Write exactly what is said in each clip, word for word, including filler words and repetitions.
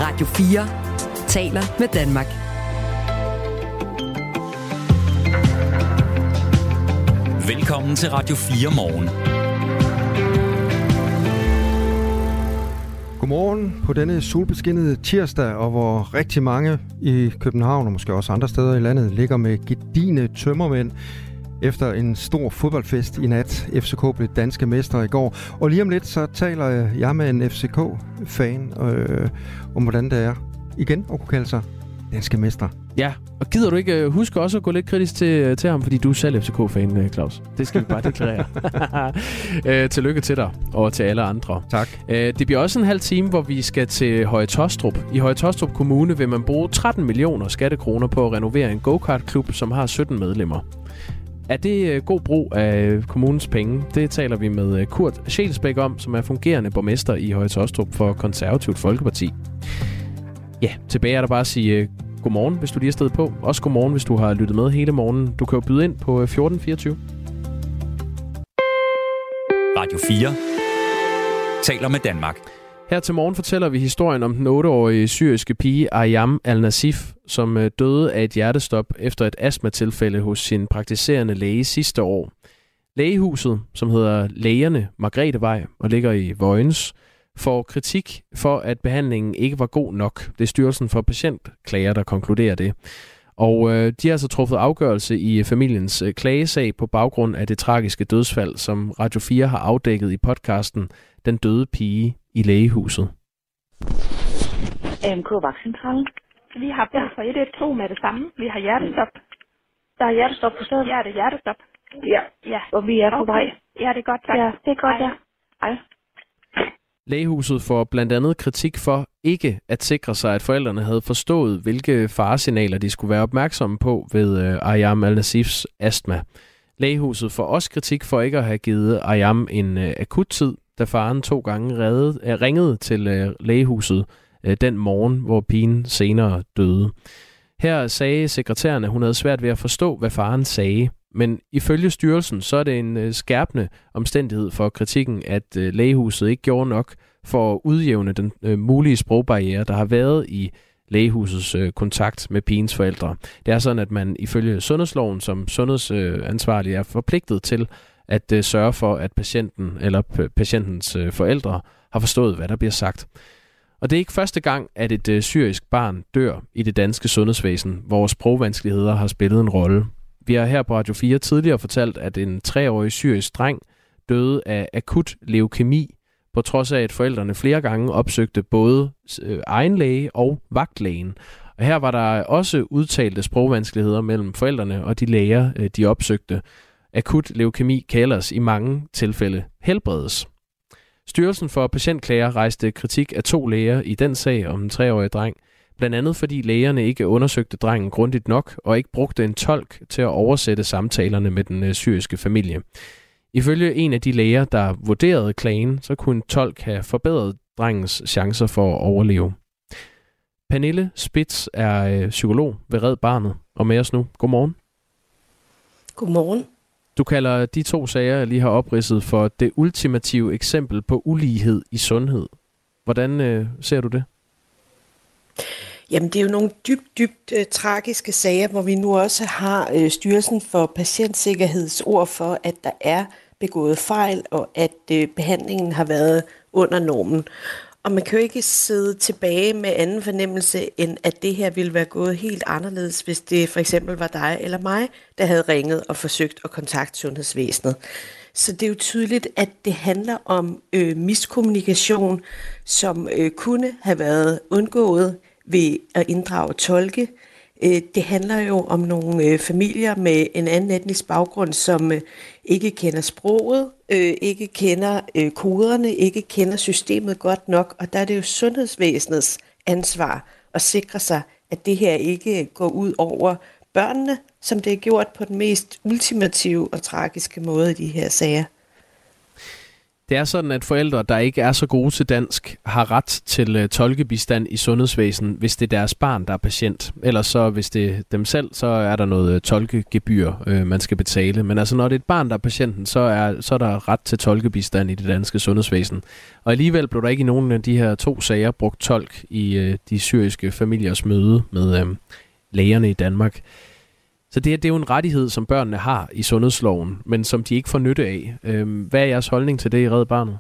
Radio fire taler med Danmark. Velkommen til Radio fire morgen. Godmorgen på denne solbeskinnede tirsdag, og hvor rigtig mange i København og måske også andre steder i landet ligger med gedigne tømmermænd efter en stor fodboldfest i nat. F C K blev danske mestre i går, og lige om lidt så taler jeg med en F C K-fan øh, om hvordan det er igen at kunne kalde sig danske mestre. Ja, og gider du ikke huske også at gå lidt kritisk til, til ham, fordi du er selv F C K-fan, Claus. Det skal vi bare deklarere. øh, tillykke til dig og til alle andre. Tak. Øh, det bliver også en halv time, hvor vi skal til Høje Taastrup. I Høje Taastrup Kommune vil man bruge tretten millioner skattekroner på at renovere en go-kart-klub, som har sytten medlemmer. Er det god brug af kommunens penge? Det taler vi med Kurt Schelsbæk om, som er fungerende borgmester i Høje Taastrup for Konservativt Folkeparti. Ja, tilbage er der bare at sige godmorgen, hvis du lige er stedet på. Også godmorgen, hvis du har lyttet med hele morgenen. Du kan jo byde ind på fjorten fireogtyve. Radio fire taler med Danmark. Her til morgen fortæller vi historien om den otteårige syriske pige Ayam Al-Nasif, som døde af et hjertestop efter et astmatilfælde hos sin praktiserende læge sidste år. Lægehuset, som hedder Lægerne Margrethevej og ligger i Vojens, får kritik for, at behandlingen ikke var god nok. Det er Styrelsen for Patientklager, der konkluderer det. Og øh, de har altså truffet afgørelse i familiens øh, klagesag på baggrund af det tragiske dødsfald, som Radio fire har afdækket i podcasten Den døde pige i lægehuset. A M K-vagtcentralen. Vi har brug for et et to med det samme. Vi har hjertestop. Der er hjertestop på stedet? Ja, det er hjertestop. Ja, ja. Og vi er på okay. vej. Ja, det er godt, tak. Ja, det er godt, ja. Hej. Lægehuset får blandt andet kritik for ikke at sikre sig, at forældrene havde forstået, hvilke faresignaler de skulle være opmærksomme på ved øh, Ayam Al-Nasifs astma. Lægehuset får også kritik for ikke at have givet Ayam en øh, akuttid, da faren to gange reddede, øh, ringede til øh, lægehuset øh, den morgen, hvor pigen senere døde. Her sagde sekretæren, at hun havde svært ved at forstå, hvad faren sagde. Men ifølge styrelsen, så er det en øh, skærpende omstændighed for kritikken, at øh, lægehuset ikke gjorde nok for at udjævne den øh, mulige sprogbarriere, der har været i lægehusets øh, kontakt med pigens forældre. Det er sådan, at man ifølge sundhedsloven som sundhedsansvarlig er forpligtet til at øh, sørge for, at patienten eller p- patientens øh, forældre har forstået, hvad der bliver sagt. Og det er ikke første gang, at et øh, syrisk barn dør i det danske sundhedsvæsen, hvor sprogvanskeligheder har spillet en rolle. Vi har her på Radio fire tidligere fortalt, at en treårig syrisk dreng døde af akut leukemi, på trods af, at forældrene flere gange opsøgte både egen læge og vagtlægen. Og her var der også udtalte sprogvanskeligheder mellem forældrene og de læger, de opsøgte. Akut leukemi kan ellers i mange tilfælde helbredes. Styrelsen for Patientklager rejste kritik af to læger i den sag om den treårige dreng, blandt andet fordi lægerne ikke undersøgte drengen grundigt nok og ikke brugte en tolk til at oversætte samtalerne med den syriske familie. Ifølge en af de læger, der vurderede klagen, så kunne en tolk have forbedret drengens chancer for at overleve. Pernille Spitz er psykolog ved Red Barnet og med os nu. Godmorgen. Godmorgen. Du kalder de to sager, jeg lige har opridset, for det ultimative eksempel på ulighed i sundhed. Hvordan øh, ser du det? Jamen, det er jo nogle dybt, dybt øh, tragiske sager, hvor vi nu også har øh, Styrelsen for Patientsikkerheds ord for, at der er begået fejl, og at øh, behandlingen har været under normen. Og man kan jo ikke sidde tilbage med anden fornemmelse, end at det her ville være gået helt anderledes, hvis det for eksempel var dig eller mig, der havde ringet og forsøgt at kontakte sundhedsvæsenet. Så det er jo tydeligt, at det handler om øh, miskommunikation, som øh, kunne have været undgået ved at inddrage tolke. Det handler jo om nogle familier med en anden etnisk baggrund, som ikke kender sproget, ikke kender koderne, ikke kender systemet godt nok, og der er det jo sundhedsvæsenets ansvar at sikre sig, at det her ikke går ud over børnene, som det er gjort på den mest ultimative og tragiske måde i de her sager. Det er sådan, at forældre, der ikke er så gode til dansk, har ret til uh, tolkebistand i sundhedsvæsenet, hvis det er deres barn, der er patient. Ellers så, hvis det er dem selv, så er der noget uh, tolkegebyr, uh, man skal betale. Men altså, når det er et barn, der er patienten, så er, så er der ret til tolkebistand i det danske sundhedsvæsen. Og alligevel blev der ikke i nogen af de her to sager brugt tolk i uh, de syriske familiers møde med uh, lægerne i Danmark. Så det, det er jo en rettighed, som børnene har i sundhedsloven, men som de ikke får nytte af. Øhm, hvad er jeres holdning til det i Red Barnet?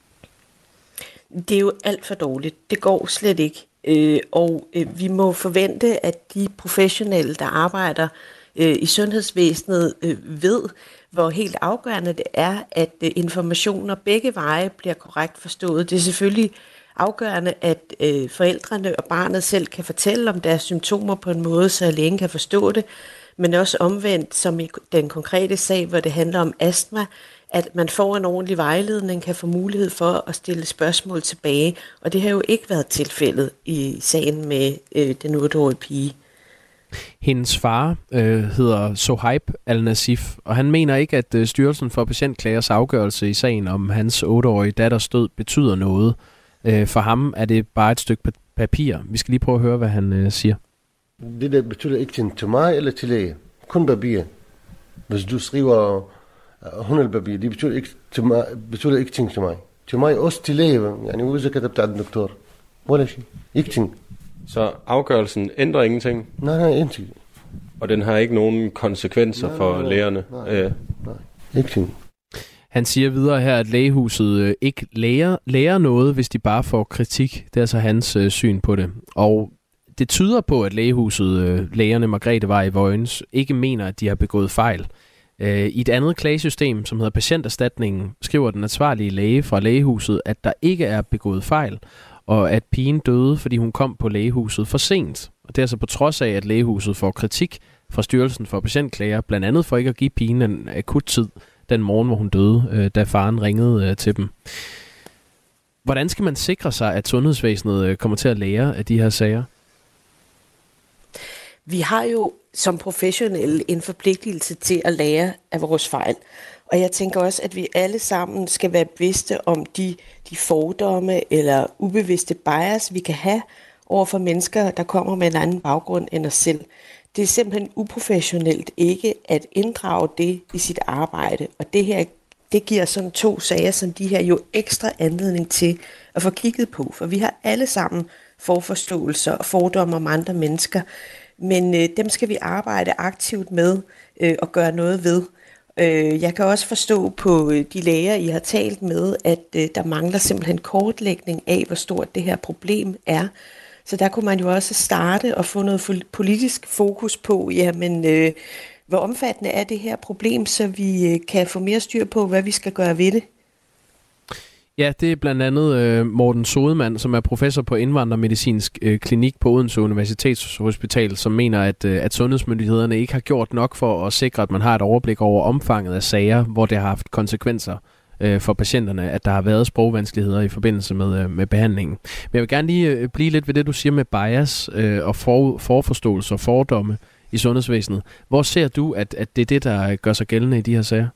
Det er jo alt for dårligt. Det går slet ikke. Øh, og øh, vi må forvente, at de professionelle, der arbejder øh, i sundhedsvæsenet, øh, ved, hvor helt afgørende det er, at øh, informationer begge veje bliver korrekt forstået. Det er selvfølgelig afgørende, at øh, forældrene og barnet selv kan fortælle om deres symptomer på en måde, så lægen kan forstå det, men også omvendt, som i den konkrete sag, hvor det handler om astma, at man får en ordentlig vejledning, kan få mulighed for at stille spørgsmål tilbage. Og det har jo ikke været tilfældet i sagen med øh, den otte-årige pige. Hendes far øh, hedder Sohaib Al-Nasif, og han mener ikke, at øh, Styrelsen for Patientklagers afgørelse i sagen om hans otteårige datters død betyder noget. Øh, for ham er det bare et stykke papir. Vi skal lige prøve at høre, hvad han øh, siger. Det der betyder ikke til mig eller til læge. Kun papir. Hvis du skriver hundrede papir, det betyder ikke til mig, betyder ikke ting til mig. Til mig også til læge. يعني وإذا كتبت على الدكتور ولا شيء. Ikke ting. Så afgørelsen ændrer ingenting? Nej, nej, ingenting. Og den har ikke nogen konsekvenser nej, for nej, lægerne? Nej, nej, nej, ikke ting. Han siger videre her, at lægehuset ikke lærer, lærer noget, hvis de bare får kritik. Det er altså hans øh, syn på det. Og det tyder på, at lægehuset, øh, lægerne Margrethe Vej i Vojens, ikke mener, at de har begået fejl. Øh, I et andet klagesystem, som hedder Patienterstatningen, skriver den ansvarlige læge fra lægehuset, at der ikke er begået fejl, og at pigen døde, fordi hun kom på lægehuset for sent. Og det er altså på trods af, at lægehuset får kritik fra Styrelsen for Patientklager, blandt andet for ikke at give pigen en akut tid den morgen, hvor hun døde, øh, da faren ringede øh, til dem. Hvordan skal man sikre sig, at sundhedsvæsenet øh, kommer til at lære af de her sager? Vi har jo som professionelle en forpligtelse til at lære af vores fejl. Og jeg tænker også, at vi alle sammen skal være bevidste om de, de fordomme eller ubevidste bias, vi kan have over for mennesker, der kommer med en anden baggrund end os selv. Det er simpelthen uprofessionelt ikke at inddrage det i sit arbejde. Og det her, det giver sådan to sager som de her jo ekstra anledning til at få kigget på. For vi har alle sammen forforståelser og fordomme om andre mennesker. Men øh, dem skal vi arbejde aktivt med øh, og gøre noget ved. Øh, jeg kan også forstå på øh, de læger, I har talt med, at øh, der mangler simpelthen kortlægning af, hvor stort det her problem er. Så der kunne man jo også starte og få noget politisk fokus på, jamen, øh, hvor omfattende er det her problem, så vi øh, kan få mere styr på, hvad vi skal gøre ved det. Ja, det er blandt andet øh, Morten Sodemann, som er professor på indvandrermedicinsk øh, klinik på Odense Universitetshospital, som mener, at, øh, at sundhedsmyndighederne ikke har gjort nok for at sikre, at man har et overblik over omfanget af sager, hvor det har haft konsekvenser øh, for patienterne, at der har været sprogvanskeligheder i forbindelse med, øh, med behandlingen. Men jeg vil gerne lige øh, blive lidt ved det, du siger med bias øh, og for, forforståelse og fordomme i sundhedsvæsenet. Hvor ser du, at, at det er det, der gør sig gældende i de her sager?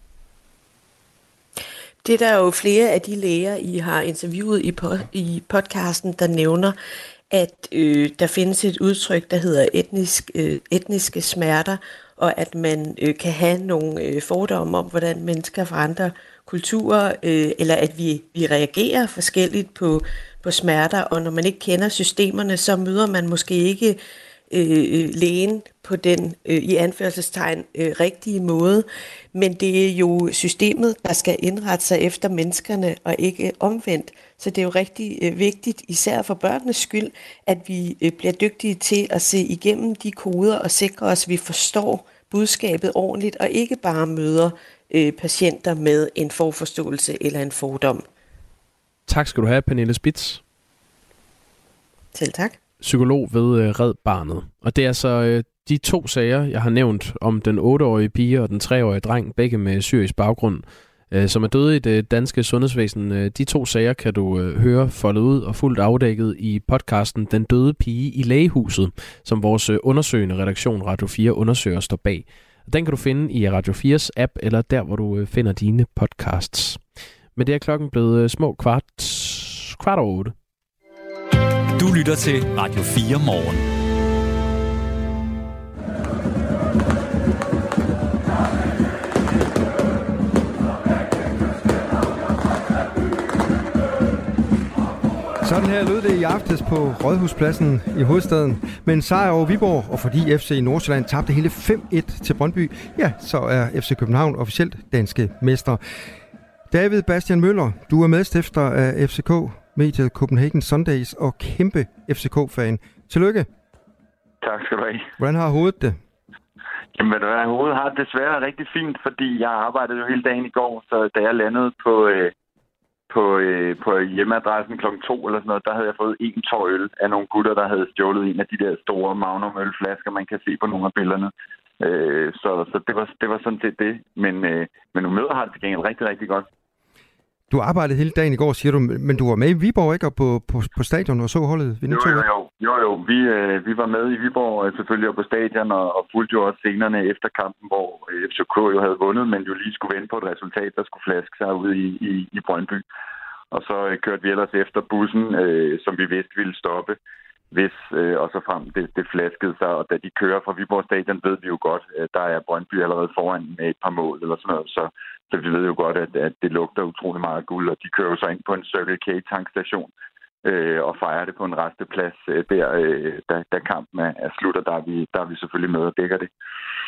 Det er der jo flere af de læger, I har interviewet i, po- i podcasten, der nævner, at øh, der findes et udtryk, der hedder etnisk, øh, etniske smerter, og at man øh, kan have nogle øh, fordomme om, hvordan mennesker fra andre kulturer, øh, eller at vi, vi reagerer forskelligt på, på smerter, og når man ikke kender systemerne, så møder man måske ikke øh, lægen på den øh, i anførselstegn øh, rigtige måde. Men det er jo systemet, der skal indrette sig efter menneskerne, og ikke omvendt. Så det er jo rigtig øh, vigtigt, især for børnenes skyld, at vi øh, bliver dygtige til at se igennem de koder og sikre os, at vi forstår budskabet ordentligt, og ikke bare møder øh, patienter med en forforståelse eller en fordom. Tak skal du have, Pernille Spitz. Selv tak. Psykolog ved øh, Red Barnet. Og det er så øh, de to sager, jeg har nævnt om den otteårige pige og den treårige dreng, begge med syrisk baggrund, øh, som er døde i det danske sundhedsvæsen. Øh, de to sager kan du øh, høre foldet ud og fuldt afdækket i podcasten Den døde pige i lægehuset, som vores øh, undersøgende redaktion Radio fire undersøger står bag. Den kan du finde i Radio fires app eller der, hvor du øh, finder dine podcasts. Men det er klokken blevet små kvart, kvart over otte. Du lytter til Radio fire Morgen. Sådan her lød det i aftes på Rådhuspladsen i hovedstaden med en sejr over Viborg, og fordi F C Nordsjælland tabte hele fem et til Brøndby, ja, så er F C København officielt danske mester. David Bastian Møller, du er medstifter af F C K-mediet Copenhagen Sundays og kæmpe F C K-fan. Tillykke. Tak skal du have. Hvordan har hovedet det? Jamen, hvad der er, hovedet har det desværre rigtig fint, fordi jeg arbejdede jo hele dagen i går, så da jeg landede på... Øh På, øh, på hjemmeadressen klokken to eller sådan noget, der havde jeg fået en tår øl af nogle gutter, der havde stjålet en af de der store Magnum ølflasker, man kan se på nogle af billederne. Øh, så så det, var, det var sådan set det. Men, øh, men nu møder har det til gengæld rigtig, rigtig godt. Du arbejdede hele dagen i går, siger du, men du var med i Viborg, ikke? Og på, på, på stadion og så holdet? Jo, jo, jo. jo, jo. Vi, øh, vi var med i Viborg selvfølgelig og på stadion og, og fulgte jo også scenerne efter kampen, hvor F C K jo havde vundet, men jo lige skulle vente på et resultat, der skulle flaske sig ud i, i, i Brøndby. Og så øh, kørte vi ellers efter bussen, øh, som vi vidste ville stoppe, hvis øh, og så frem det, det flaskede sig. Og da de kører fra Viborg Stadion, ved vi jo godt, at der er Brøndby allerede foran med et par mål eller sådan noget. Så, så vi ved jo godt, at, at det lugter utrolig meget guld, og de kører jo så ind på en Circle K-tankstation øh, og fejrer det på en resteplads øh, der, øh, da, da kampen er, er slut, og der er, vi, der er vi selvfølgelig med og dækker det.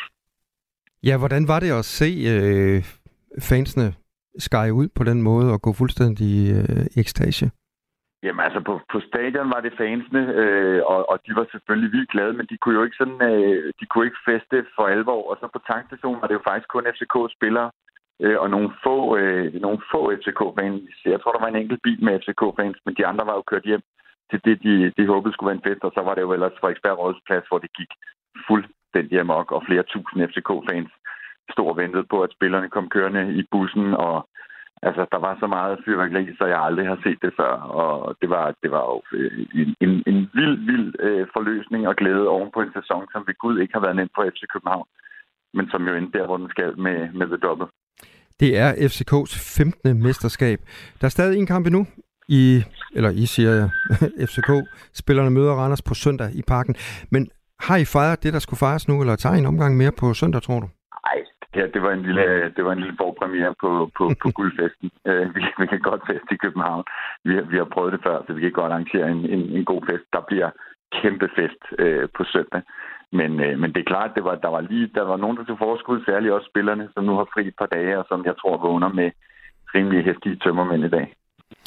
Ja, hvordan var det at se øh, fansene skære ud på den måde og gå fuldstændig øh, ekstage? Jamen altså, på, på stadion var det fansene, øh, og, og de var selvfølgelig vildt glade, men de kunne jo ikke sådan, øh, de kunne ikke feste for alvor. Og så på tankstationen var det jo faktisk kun F C K-spillere øh, og nogle få, øh, nogle få F C K-fans. Jeg tror, der var en enkelt bil med F C K-fans, men de andre var jo kørt hjem til det, de, de håbede skulle være en fest. Og så var det jo ellers Frederiksberg Rådhusplads, hvor det gik fuldstændig amok, og flere tusind F C K-fans stod og ventede på, at spillerne kom kørende i bussen, og altså, der var så meget fyrværkeri, så jeg aldrig har set det før, og det var, det var jo en, en, en vild, vild øh, forløsning og glæde oven på en sæson, som ved Gud ikke har været nemt for F C København, men som jo endte der, hvor den skal med, med The Double. Det er F C K's femtende mesterskab. Der er stadig en kamp endnu, i, eller I siger jeg, F C K-spillerne møder Randers på søndag i Parken, men har I fejret det, der skulle fejres nu, eller tager I en omgang mere på søndag, tror du? Nej, ja, det var en lille, det var en lille forpremiere på, på, på guldfesten. Uh, vi, vi kan godt feste i København. Vi, vi har prøvet det før, så vi kan godt arrangere en, en, en god fest. Der bliver kæmpe fest uh, på søndag. Men, uh, men det er klart, det var, der var lige der var nogen, der tog forskud, særligt også spillerne, som nu har fri et par dage, og som jeg tror vågner med rimelig hæftige tømmermænd i dag.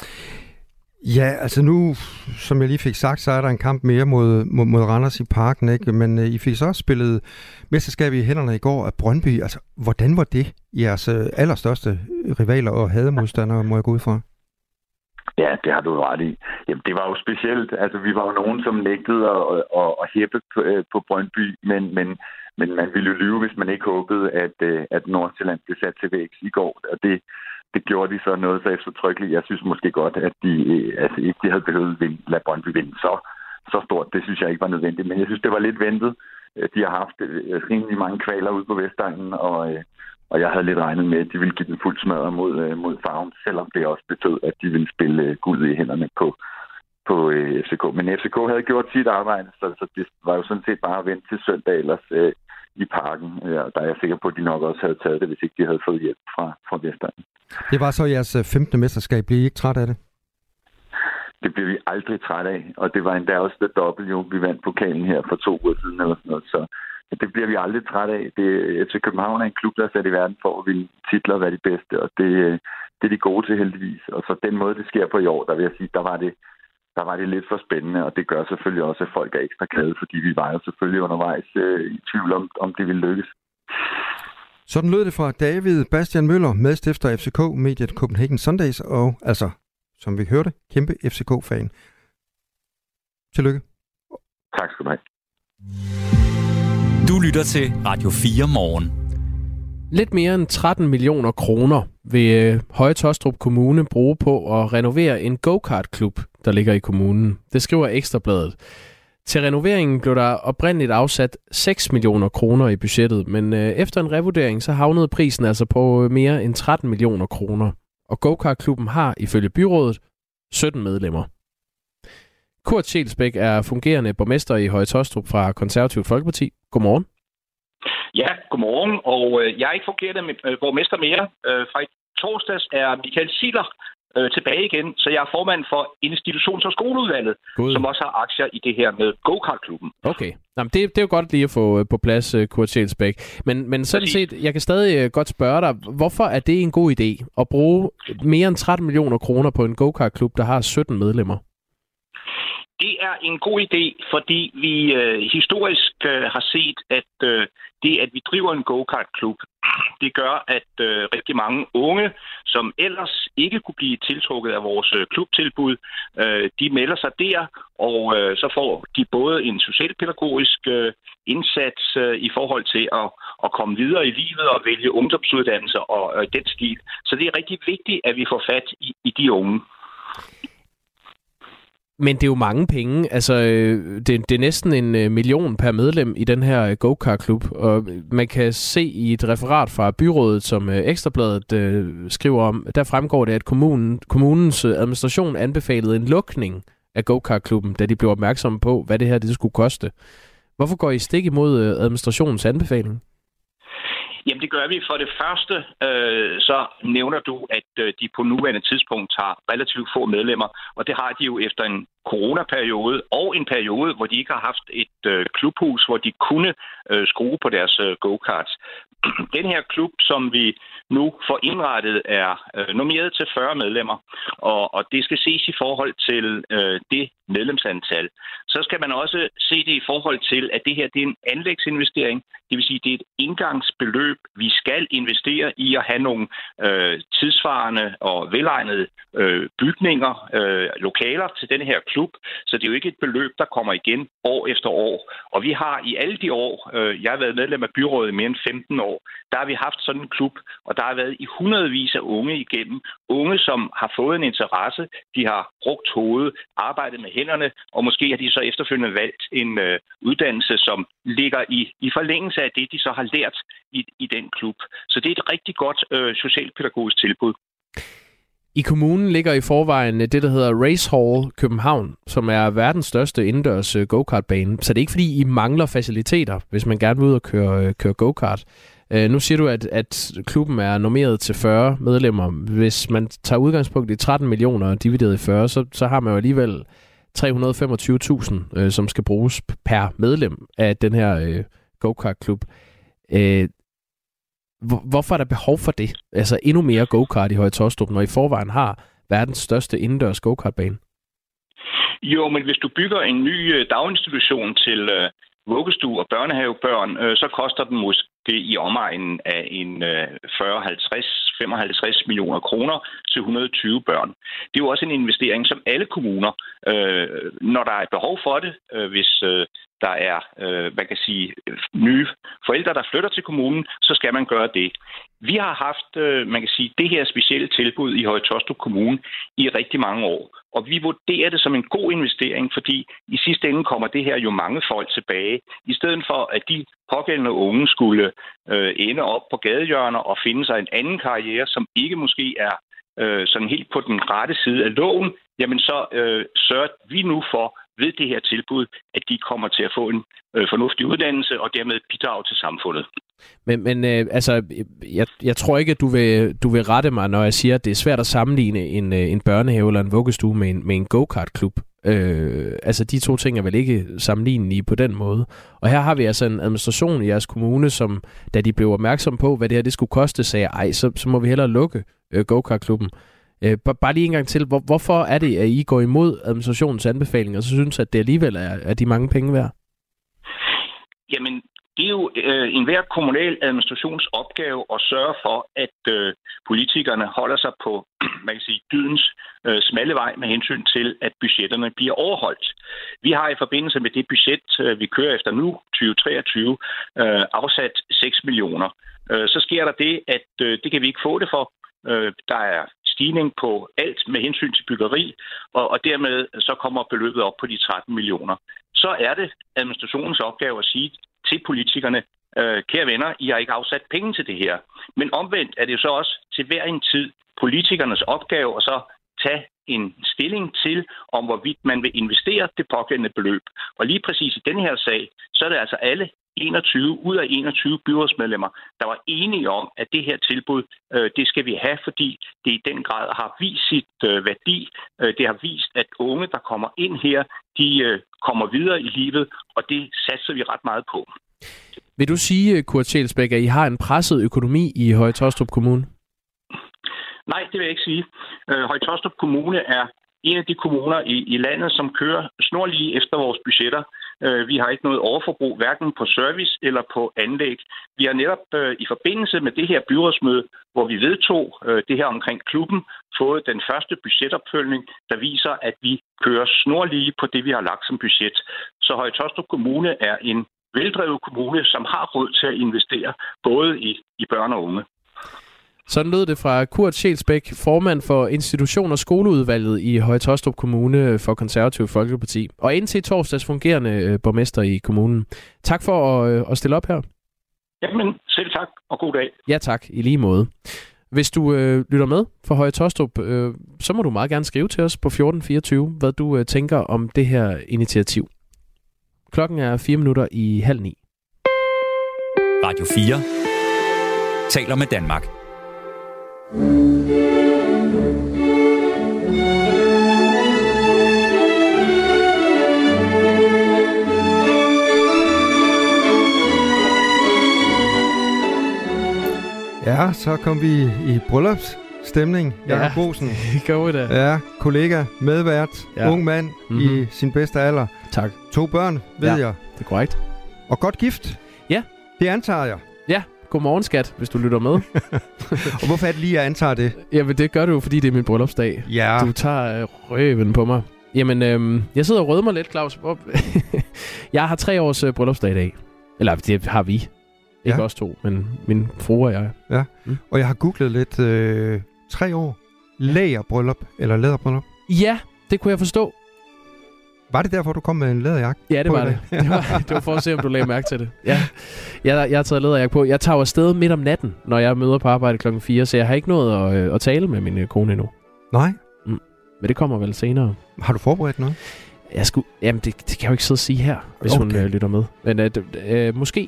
Ja, altså nu, som jeg lige fik sagt, så er der en kamp mere mod, mod, mod Randers i Parken, ikke? Men uh, I fik så også spillet mesterskab i hænderne i går af Brøndby. Altså, hvordan var det jeres uh, allerstørste rivaler og hademodstandere, må jeg gå ud fra? Ja, det har du ret i. Jamen, det var jo specielt. Altså, vi var jo nogen, som nægtede at, at, at hæppe på, på Brøndby, men, men, men man ville jo lyve, hvis man ikke håbede, at, at Nordsjælland blev sat til vægs i går. Og det Det gjorde de så noget så eftertrykkeligt. Jeg synes måske godt, at de altså ikke de havde behøvet at lade Brøndby vinde så, så stort. Det synes jeg ikke var nødvendigt. Men jeg synes, det var lidt ventet. De har haft rimelig mange kvaler ude på Vestegnen, og, og jeg havde lidt regnet med, at de ville give den fuldt smadret mod, mod Farum, selvom det også betød, at de ville spille guld i hænderne på, på F C K. Men F C K havde gjort sit arbejde, så, så det var jo sådan set bare at vente til søndag ellers øh, i Parken. Ja, der er jeg sikker på, at de nok også havde taget det, hvis ikke de havde fået hjælp fra, fra Vestegnen. Det var så jeres femte mesterskab. Bliver I ikke træt af det? Det blev vi aldrig træt af, og det var endda også det dobbelt, jo. Vi vandt pokalen her for to uger siden eller sådan noget, så det bliver vi aldrig træt af. Det, F C København er en klub, der er sat i verden for at vinde titler og være de bedste, og det, det er de gode til heldigvis. Og så den måde, det sker på i år, der vil jeg sige, der var det, der var det lidt for spændende, og det gør selvfølgelig også, at folk er ekstra glade, fordi vi var jo selvfølgelig undervejs øh, i tvivl om, om det ville lykkes. Sådan lød det fra David Bastian Møller, medstifter af F C K-mediet Copenhagen Sundays, og altså, som vi hørte, kæmpe F C K-fan. Tillykke. Tak skal du have. Du lytter til Radio fire Morgen. Lidt mere end tretten millioner kroner vil Høje Taastrup Kommune bruge på at renovere en go-kart-klub, der ligger i kommunen. Det skriver Ekstrabladet. Til renoveringen blev der oprindeligt afsat seks millioner kroner i budgettet, men øh, efter en revurdering så havnede prisen altså på mere end tretten millioner kroner. og go-kart-klubben har ifølge byrådet sytten medlemmer. Kurt Schelsbæk er fungerende borgmester i Høje Taastrup fra Konservativt Folkeparti. Godmorgen. Ja, godmorgen. Og øh, jeg er ikke fungerende med, øh, borgmester mere. Øh, fra i torsdags er Michael Siller øh, tilbage igen, så jeg er formand for institutions- og skoleudvalget, God. som også har aktier i det her med go-kart-klubben. Okay. Jamen, det, det er jo godt lige at få øh, på plads, øh, Kurt Schelsbæk. Men, men sådan set, jeg kan stadig øh, godt spørge dig, hvorfor er det en god idé at bruge mere end tretten millioner kroner på en go-kart-klub, der har sytten medlemmer? Det er en god idé, fordi vi øh, historisk øh, har set, at øh, det, at vi driver en go-kart-klub, det gør, at øh, rigtig mange unge, som ellers ikke kunne blive tiltrukket af vores øh, klubtilbud, øh, de melder sig der, og øh, så får de både en socialpædagogisk øh, indsats øh, i forhold til at, at komme videre i livet og vælge ungdomsuddannelser og øh, den stil. Så det er rigtig vigtigt, at vi får fat i, i de unge. Men det er jo mange penge. Altså, det, det er næsten en million per medlem i den her go-kart-klub. Og man kan se i et referat fra byrådet, som Ekstrabladet øh, skriver om, der fremgår det, at kommunen, kommunens administration anbefalede en lukning af go-kart-klubben, da de blev opmærksomme på, hvad det her det skulle koste. Hvorfor går I stik imod administrationens anbefaling? Jamen det gør vi. For det første, øh, så nævner du, at øh, de på nuværende tidspunkt har relativt få medlemmer, og det har de jo efter en coronaperiode og en periode, hvor de ikke har haft et øh, klubhus, hvor de kunne øh, skrue på deres øh, go-karts. Den her klub, som vi nu får indrettet, er øh, nomineret til fyrre medlemmer, og, og det skal ses i forhold til øh, det medlemsantal. Så skal man også se det i forhold til, at det her det er en anlægsinvestering. Det vil sige, at det er et indgangsbeløb, vi skal investere i at have nogle øh, tidsvarende og velegnede øh, bygninger, øh, lokaler til den her klub. Så det er jo ikke et beløb, der kommer igen år efter år. Og vi har i alle de år, øh, jeg har været medlem af byrådet i mere end femten år, der har vi haft sådan en klub, og der har været i hundredvis af unge igennem. Unge, som har fået en interesse, de har brugt hovedet, arbejdet med hænderne, og måske har de så efterfølgende valgt en øh, uddannelse, som ligger i, i forlængelse af det, de så har lært i, i den klub. Så det er et rigtig godt øh, socialpædagogisk tilbud. I kommunen ligger i forvejen det, der hedder Racehall København, som er verdens største indendørs go-kart-bane. Så det er ikke, fordi I mangler faciliteter, hvis man gerne vil ud og køre, køre go-kart. Nu siger du, at, at klubben er normeret til fyrre medlemmer. Hvis man tager udgangspunkt i tretten millioner divideret i fyrre, så, så har man jo alligevel tre hundrede og femogtyve tusind, øh, som skal bruges per medlem af den her øh, go-kart-klub. Øh, Hvorfor er der behov for det? Altså endnu mere go-kart i Høje Taastrup, når I forvejen har verdens største indendørs go-kart-bane? Jo, men hvis du bygger en ny daginstitution til øh, vuggestue og børnehavebørn, øh, så koster den måske i omegnen af en øh, fyrre, halvtreds, femoghalvtreds millioner kroner til et hundrede og tyve børn. Det er jo også en investering, som alle kommuner, øh, når der er behov for det, øh, hvis øh, der er, øh, man kan sige, nye forældre, der flytter til kommunen, så skal man gøre det. Vi har haft, øh, man kan sige, det her specielle tilbud i Høje Taastrup Kommune i rigtig mange år. Og vi vurderer det som en god investering, fordi i sidste ende kommer det her jo mange folk tilbage. I stedet for, at de pågældende unge skulle øh, ende op på gadehjørner og finde sig en anden karriere, som ikke måske er øh, sådan helt på den rette side af loven, jamen så øh, sørger vi nu for, ved det her tilbud, at de kommer til at få en øh, fornuftig uddannelse og dermed bidrage til samfundet. Men, men øh, altså, jeg, jeg tror ikke, at du vil, du vil rette mig, når jeg siger, at det er svært at sammenligne en, en børnehave eller en vuggestue med en, med en go-kart-klub. Øh, altså, de to ting er vel ikke sammenlignelige på den måde. Og her har vi altså en administration i jeres kommune, som, da de blev opmærksom på, hvad det her det skulle koste, sagde, ej, så, så må vi hellere lukke øh, go-kart-klubben. Øh, bare lige en gang til, hvor, hvorfor er det, at I går imod administrationens anbefalinger, og så synes, at det alligevel er, er de mange penge værd? Jamen, det er jo øh, enhver kommunal administrations opgave at sørge for, at øh, politikerne holder sig på, man kan sige, dydens øh, smalle vej med hensyn til, at budgetterne bliver overholdt. Vi har i forbindelse med det budget, øh, vi kører efter nu, tyve treogtyve, øh, afsat seks millioner. Øh, så sker der det, at øh, det kan vi ikke få det for. Øh, der er stigning på alt med hensyn til byggeri, og, og dermed så kommer beløbet op på de tretten millioner. Så er det administrationens opgave at sige til politikerne, øh, kære venner, I har ikke afsat penge til det her. Men omvendt er det jo så også til hver en tid politikernes opgave at så tage en stilling til, om hvorvidt man vil investere det pågældende beløb. Og lige præcis i denne her sag, så er det altså alle enogtyve ud af enogtyve byrådsmedlemmer, der var enige om, at det her tilbud, øh, det skal vi have, fordi det i den grad har vist sit øh, værdi. Øh, det har vist, at unge, der kommer ind her, de øh, kommer videre i livet, og det satser vi ret meget på. Vil du sige, Kurt Schelsbeck, at I har en presset økonomi i Høje Taastrup Kommune? Nej, det vil jeg ikke sige. Øh, Høje Taastrup Kommune er en af de kommuner i, i landet, som kører snorlige efter vores budgetter. Øh, vi har ikke noget overforbrug, hverken på service eller på anlæg. Vi har netop øh, i forbindelse med det her byrådsmøde, hvor vi vedtog øh, det her omkring klubben, fået den første budgetopfølgning, der viser, at vi kører snorlige på det, vi har lagt som budget. Så Høje Taastrup Kommune er en veldrevet kommune, som har råd til at investere både i, i børn og unge. Sådan lød det fra Kurt Schelsbeck, formand for institution- og skoleudvalget i Høje Taastrup Kommune for Konservativ Folkeparti. Og indtil torsdags fungerende borgmester i kommunen. Tak for at, at stille op her. Jamen, selv tak, og god dag. Ja tak, i lige måde. Hvis du øh, lytter med for Høje Taastrup, øh, så må du meget gerne skrive til os på fjorten fireogtyve, hvad du øh, tænker om det her initiativ. Klokken er fire minutter i halv ni. Radio fire taler med Danmark. Ja, så kom vi i bryllupsstemning. Jakob Ja, Bosen. gør vi det. Ja, kollega, medvært, Ja. ja. ung mand Mhm. i sin bedste alder. Tak. To børn, ved Ja. jeg. Det er korrekt. Og godt gift. Ja. Det antager jeg. Ja, godmorgen skat, hvis du lytter med. Og hvorfor er det lige, jeg antager det? Jamen, det gør du jo, fordi det er min bryllupsdag. Ja. Du tager øh, røven på mig. Jamen, øhm, jeg sidder og rødmer mig lidt, Claus. Hvor- jeg har tre års øh, bryllupsdag i dag. Eller, det har vi. Ikke Ja. os to, men min frue og jeg. Ja, Mm. og jeg har googlet lidt. Øh, tre år. Lægerbryllup, eller læderbryllup. Ja, det kunne jeg forstå. Var det derfor, du kom med en læderjakke? Ja, det på var i det. dag? Det var, det var for at se, om du lagde mærke til det. Ja. Jeg, jeg har taget læderjakke på. Jeg tager jo afsted midt om natten, når jeg møder på arbejde klokken fire, så jeg har ikke nået at, øh, at tale med min øh, kone endnu. Nej. Men det kommer vel senere. Har du forberedt noget? Jeg skulle, jamen, det, det kan jeg jo ikke sidde og sige her, hvis okay. hun øh, lytter med. Men øh, d- øh, måske.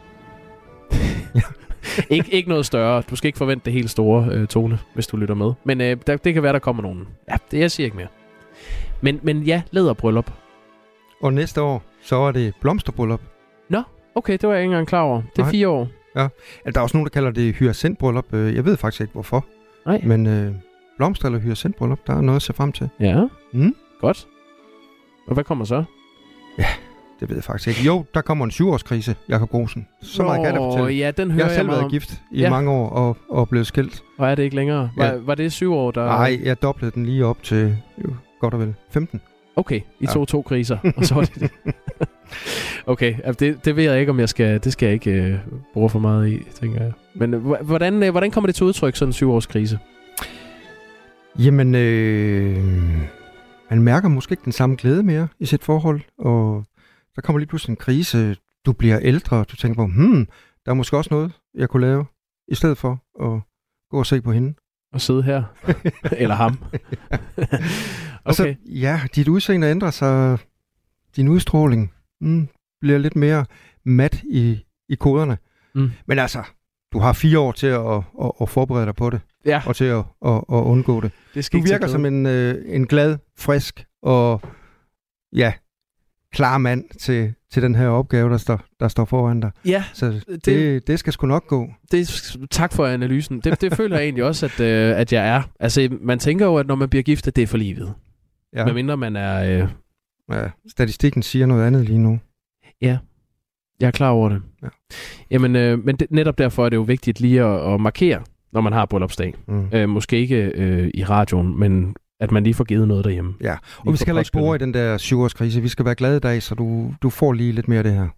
ikke, ikke noget større. Du skal ikke forvente det helt store øh, tone, hvis du lytter med. Men øh, der, det kan være, der kommer nogen. Ja, det jeg siger ikke mere. Men, men ja, læderbryllup. Og næste år, så er det blomsterbryllup. Nå, okay, det var jeg ikke engang klar over. Det er Nej. fire år. Ja. Altså, der er også nogen, der kalder det hyacintbryllup. Øh, Jeg ved faktisk ikke, hvorfor. Nej. Men øh, blomster- eller hyacintbryllup, der er noget at se frem til. Ja, Mm? godt. Og hvad kommer så? Det ved jeg faktisk ikke. Jo, der kommer en syvårskrise, Jakob Bosen. Så meget kan jeg da fortælle. Ja, den hører Jeg jeg, har selv meget været om. gift i Ja. mange år og, og blevet skilt. Og er det ikke længere? Var, Ja. var det syv år, der... Nej, jeg doblede den lige op til jo, godt og vel femten. Okay, I Ja. tog to kriser, og så var det det. Okay, altså det, det ved jeg ikke, om jeg skal... Det skal jeg ikke øh, bruge for meget i, tænker jeg. Men øh, h- hvordan, øh, hvordan kommer det til udtryk, sådan en syvårskrise? Jamen, øh, man mærker måske ikke den samme glæde mere i sit forhold, og der kommer lige pludselig en krise. Du bliver ældre, og du tænker på, hmm, der er måske også noget, jeg kunne lave, i stedet for at gå og se på hende. At sidde her? Eller ham? Og så, Okay. ja, dit udseende ændrer sig, din udstråling mm, bliver lidt mere mat i, i koderne. Mm. Men altså, du har fire år til at, at, at forberede dig på det, Ja, og til at, at, at undgå det. det skal Du ikke virker tage som en, øh, en glad, frisk og ja, klar mand til, til den her opgave, der står, der står foran dig. Ja, Så det- det, det skal sgu nok gå. det, tak for analysen. Det, det føler jeg egentlig også, at, øh, at jeg er. Altså, man tænker jo, at når man bliver gift, at det er for livet. Ja. Medmindre man er... Øh, Ja, statistikken siger noget andet lige nu. jeg er klar over det. Ja. Jamen, øh, men det, netop derfor er det jo vigtigt lige at, at markere, når man har bryllupsdag. Mm. Øh, måske ikke øh, i radioen, men at man lige får givet noget derhjemme. Ja, og Lige vi skal får heller ikke påskyndet. bore i den der syvårskrise. Vi skal være glade i dag, så du, du får lige lidt mere af det her.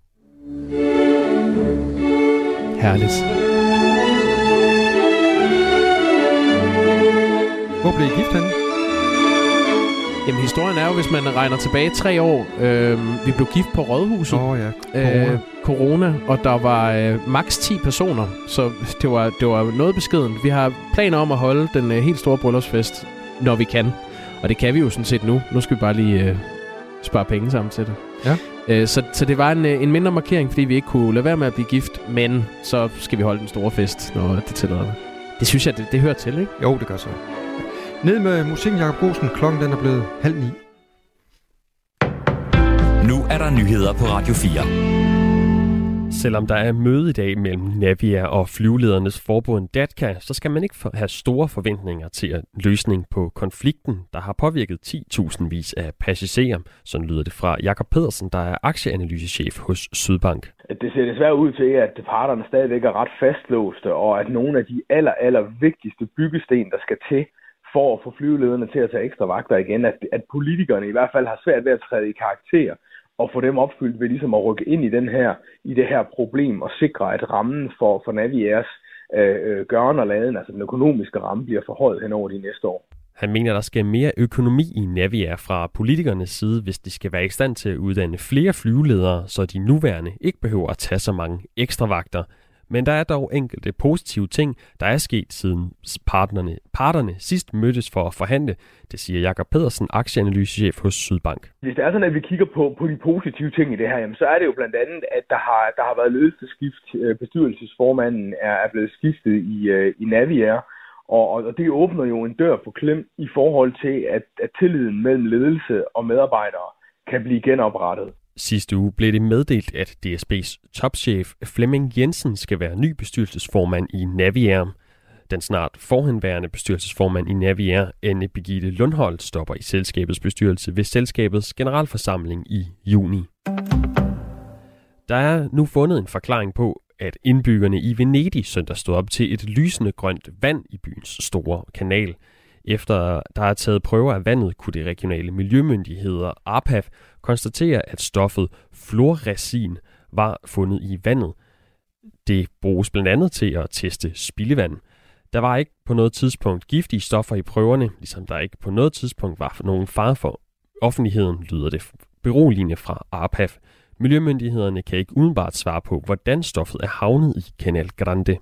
Herligt. Hvor blev I gift henne? Jamen, historien er jo, hvis man regner tilbage tre år. Øh, vi blev gift på Rådhuset. Åh oh, ja, corona. Øh, corona, og der var øh, maks ti personer, så det var, det var noget beskedent. Vi har planer om at holde den øh, helt store bryllupsfest, når vi kan. Og det kan vi jo sådan set nu. Nu skal vi bare lige øh, spare penge sammen til det. Ja. Øh, så, så det var en, en mindre markering, fordi vi ikke kunne lade være med at blive gift, men så skal vi holde den store fest, når det tillader det. Det synes jeg, det, det hører til, ikke? Jo, det gør så. Ned med musikken, Jacob Grosen. Klokken den er blevet halv ni. Nu er der nyheder på Radio fire. Selvom der er møde i dag mellem Naviair og flyveledernes forbund D A T C A, så skal man ikke have store forventninger til en løsning på konflikten, der har påvirket ti tusind vis af passagerer. Sådan lyder det fra Jakob Pedersen, der er aktieanalysechef hos Sydbank. Det ser desværre ud til, at parterne stadigvæk er ret fastlåste, og at nogle af de aller, aller vigtigste byggesten, der skal til for at få flyvelederne til at tage ekstra vagter igen, at, at politikerne i hvert fald har svært ved at træde i karakter og få dem opfyldt ved ligesom at rykke ind i, den her, i det her problem og sikre, at rammen for, for Naviairs øh, gøren og laden, altså den økonomiske ramme, bliver forhøjet hen over de næste år. Han mener, der skal mere økonomi i Naviair fra politikernes side, hvis de skal være i stand til at uddanne flere flyveledere, så de nuværende ikke behøver at tage så mange ekstra vagter. Men der er dog enkelte positive ting, der er sket siden partnerne, parterne sidst mødtes for at forhandle. Det siger Jakob Pedersen, aktieanalysechef hos Sydbank. Hvis det er sådan, at vi kigger på, på de positive ting i det her, jamen, så er det jo blandt andet, at der har, der har været ledelsesskift. Bestyrelsesformanden er, er blevet skiftet i, i Naviair, og, og det åbner jo en dør for klem i forhold til, at, at tilliden mellem ledelse og medarbejdere kan blive genoprettet. Sidste uge blev det meddelt, at D S B's topchef Flemming Jensen skal være ny bestyrelsesformand i Naviair. Den snart forhenværende bestyrelsesformand i Naviair, Anne Birgitte Lundholt, stopper i selskabets bestyrelse ved selskabets generalforsamling i juni. Der er nu fundet en forklaring på, at indbyggerne i Venedig søndag stod op til et lysende grønt vand i byens store kanal. Efter der er taget prøver af vandet, kunne de regionale miljømyndigheder A P A F konstatere, at stoffet fluoresin var fundet i vandet. Det bruges blandt andet til at teste spildevand. Der var ikke på noget tidspunkt giftige stoffer i prøverne, ligesom der ikke på noget tidspunkt var nogen fare for offentligheden, lyder det beroligende fra A P A F. Miljømyndighederne kan ikke umiddelbart svare på, hvordan stoffet er havnet i Canal Grande.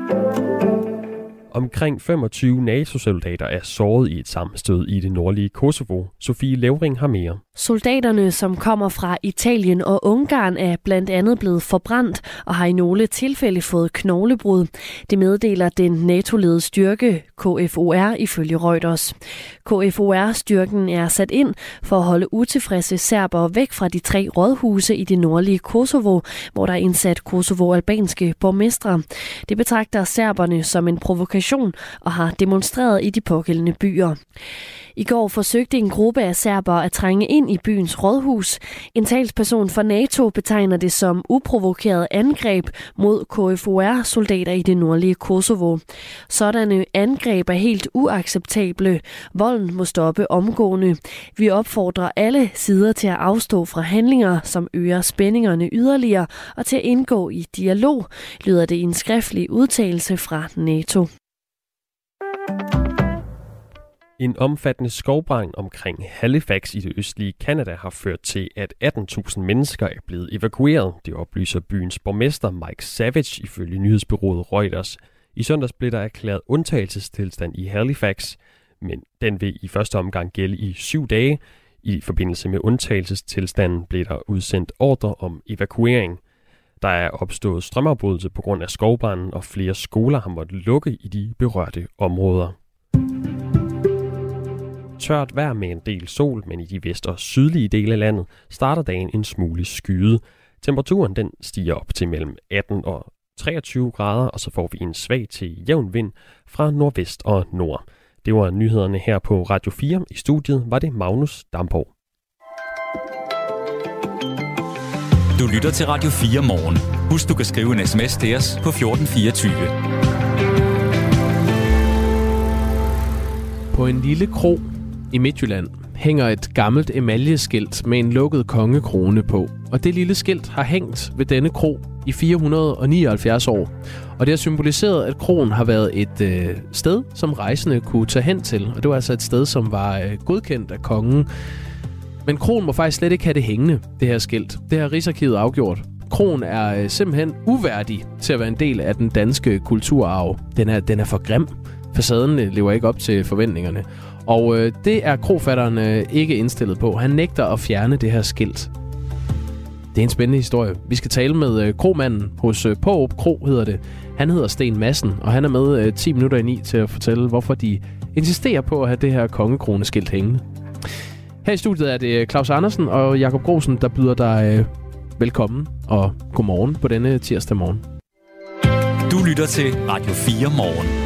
Omkring femogtyve NATO-soldater er såret i et sammenstød i det nordlige Kosovo. Sofie Levring har mere. Soldaterne, som kommer fra Italien og Ungarn, er blandt andet blevet forbrændt og har i nogle tilfælde fået knoglebrud. Det meddeler den NATO-ledede styrke K F O R ifølge Reuters. K F O R-styrken er sat ind for at holde utilfredse serbere væk fra de tre rådhuse i det nordlige Kosovo, hvor der er indsat kosovo-albanske borgmestre. Det betragter serberne som en provokation og har demonstreret i de pågældende byer. I går forsøgte en gruppe af serbere at trænge ind i byens rådhus. En talsperson for NATO betegner det som uprovokeret angreb mod K F O R-soldater i det nordlige Kosovo. Sådanne angreb er helt uacceptable. Volden må stoppe omgående. Vi opfordrer alle sider til at afstå fra handlinger, som øger spændingerne yderligere, og til at indgå i dialog, lyder det i en skriftlig udtalelse fra NATO. En omfattende skovbrand omkring Halifax i det østlige Canada har ført til, at atten tusind mennesker er blevet evakueret. Det oplyser byens borgmester Mike Savage ifølge nyhedsbureauet Reuters. I søndags blev der erklæret undtagelsestilstand i Halifax, men den vil i første omgang gælde i syv dage. I forbindelse med undtagelsestilstanden blev der udsendt ordre om evakuering. Der er opstået strømafbrydelse på grund af skovbranden, og flere skoler har måttet lukke i de berørte områder. Tørt vejr med en del sol, men i de vest- og sydlige dele af landet starter dagen en smule skyet. Temperaturen den stiger op til mellem atten og treogtyve grader, og så får vi en svag til jævn vind fra nordvest og nord. Det var nyhederne her på Radio fire. I studiet var det Magnus Damborg. Du lytter til Radio fire morgen. Husk, du kan skrive en sms til os på fjorten fireogtyve. På en lille kro i Midtjylland hænger et gammelt emaljeskilt med en lukket kongekrone på. Og det lille skilt har hængt ved denne kro i fire hundrede og nioghalvfjerds år. Og det har symboliseret, at kroen har været et øh, sted, som rejsende kunne tage hen til. Og det var altså et sted, som var øh, godkendt af kongen. Men kroen må faktisk slet ikke have det hængende, det her skilt. Det har Rigsarkivet afgjort. Kroen er øh, simpelthen uværdig til at være en del af den danske kulturarv. Den er, den er for grim. Facaden øh, lever ikke op til forventningerne. Og øh, det er krofatteren øh, ikke indstillet på. Han nægter at fjerne det her skilt. Det er en spændende historie. Vi skal tale med øh, kromanden hos øh, Pårup Kro, hedder det. Han hedder Sten Madsen, og han er med øh, ti minutter i ni til at fortælle, hvorfor de insisterer på at have det her kongekroneskilt hængende. Her i studiet er det Claus Andersen og Jakob Grosen, der byder dig øh, velkommen og godmorgen på denne tirsdag morgen. Du lytter til Radio fire Morgen.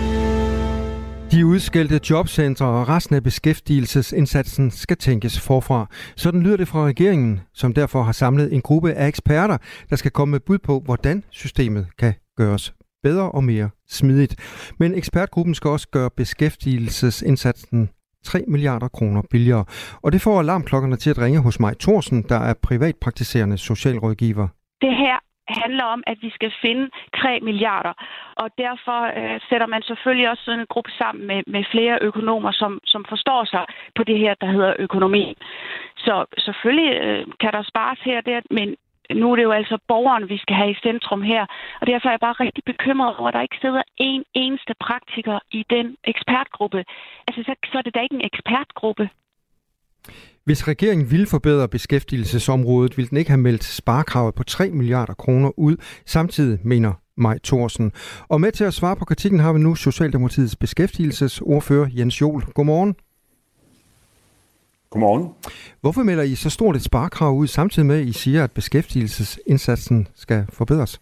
De udskældte jobcentre og resten af beskæftigelsesindsatsen skal tænkes forfra. Sådan lyder det fra regeringen, som derfor har samlet en gruppe af eksperter, der skal komme med bud på, hvordan systemet kan gøres bedre og mere smidigt. Men ekspertgruppen skal også gøre beskæftigelsesindsatsen tre milliarder kroner billigere. Og det får alarmklokkerne til at ringe hos Maj Thorsen, der er privatpraktiserende socialrådgiver. Det her handler om, at vi skal finde tre milliarder, og derfor øh, sætter man selvfølgelig også sådan en gruppe sammen med, med flere økonomer, som, som forstår sig på det her, der hedder økonomi. Så selvfølgelig øh, kan der spares her og der, men nu er det jo altså borgeren, vi skal have i centrum her, og derfor er jeg bare rigtig bekymret over, at der ikke sidder en eneste praktiker i den ekspertgruppe. Altså, så, så er det da ikke en ekspertgruppe. Hvis regeringen ville forbedre beskæftigelsesområdet, ville den ikke have meldt sparekravet på tre milliarder kroner ud, samtidig mener Maj Thorsen. Og med til at svare på kritikken har vi nu Socialdemokratiets beskæftigelsesordfører Jens Joel. Godmorgen. Godmorgen. Hvorfor melder I så stort et sparekrav ud, samtidig med at I siger, at beskæftigelsesindsatsen skal forbedres?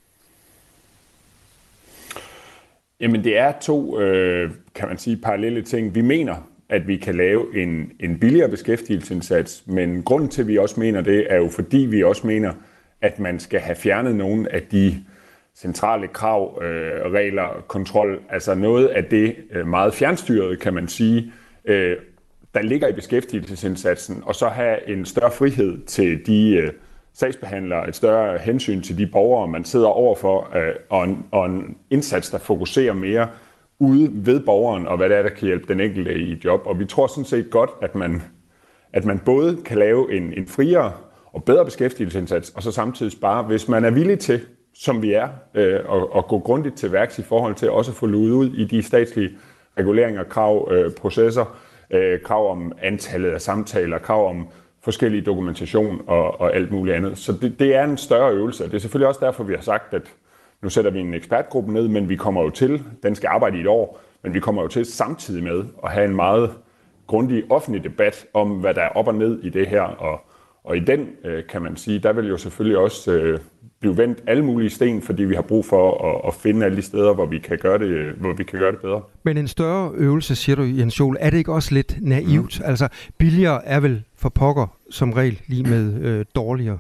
Jamen det er to, øh, kan man sige, parallelle ting. Vi mener, at vi kan lave en, en billigere beskæftigelsesindsats, men grunden til, at vi også mener det, er jo fordi vi også mener, at man skal have fjernet nogle af de centrale krav, øh, regler, kontrol, altså noget af det øh, meget fjernstyrede, kan man sige, øh, der ligger i beskæftigelsesindsatsen, og så have en større frihed til de øh, sagsbehandlere, et større hensyn til de borgere, man sidder overfor, øh, og, en, og en indsats, der fokuserer mere ude ved borgeren, og hvad det er, der kan hjælpe den enkelte i job. Og vi tror sådan set godt, at man, at man både kan lave en, en friere og bedre beskæftigelsesindsats, og så samtidig spare, hvis man er villig til, som vi er, øh, at, at gå grundigt til værks i forhold til også at få luet ud i de statslige reguleringer, krav, øh, processer, øh, krav om antallet af samtaler, krav om forskellige dokumentation og, og alt muligt andet. Så det, det er en større øvelse, og det er selvfølgelig også derfor, vi har sagt, at nu sætter vi en ekspertgruppe ned, men vi kommer jo til, den skal arbejde i et år, men vi kommer jo til samtidig med at have en meget grundig offentlig debat om, hvad der er op og ned i det her. Og, og i den, øh, kan man sige, der vil jo selvfølgelig også øh, blive vendt alle mulige sten, fordi vi har brug for at, at finde alle de steder, hvor vi kan gøre det, hvor vi kan gøre det bedre. Men en større øvelse, siger du, Jens Joel, er det ikke også lidt naivt? Mm. Altså, billigere er vel for pokker som regel lige med øh, dårligere?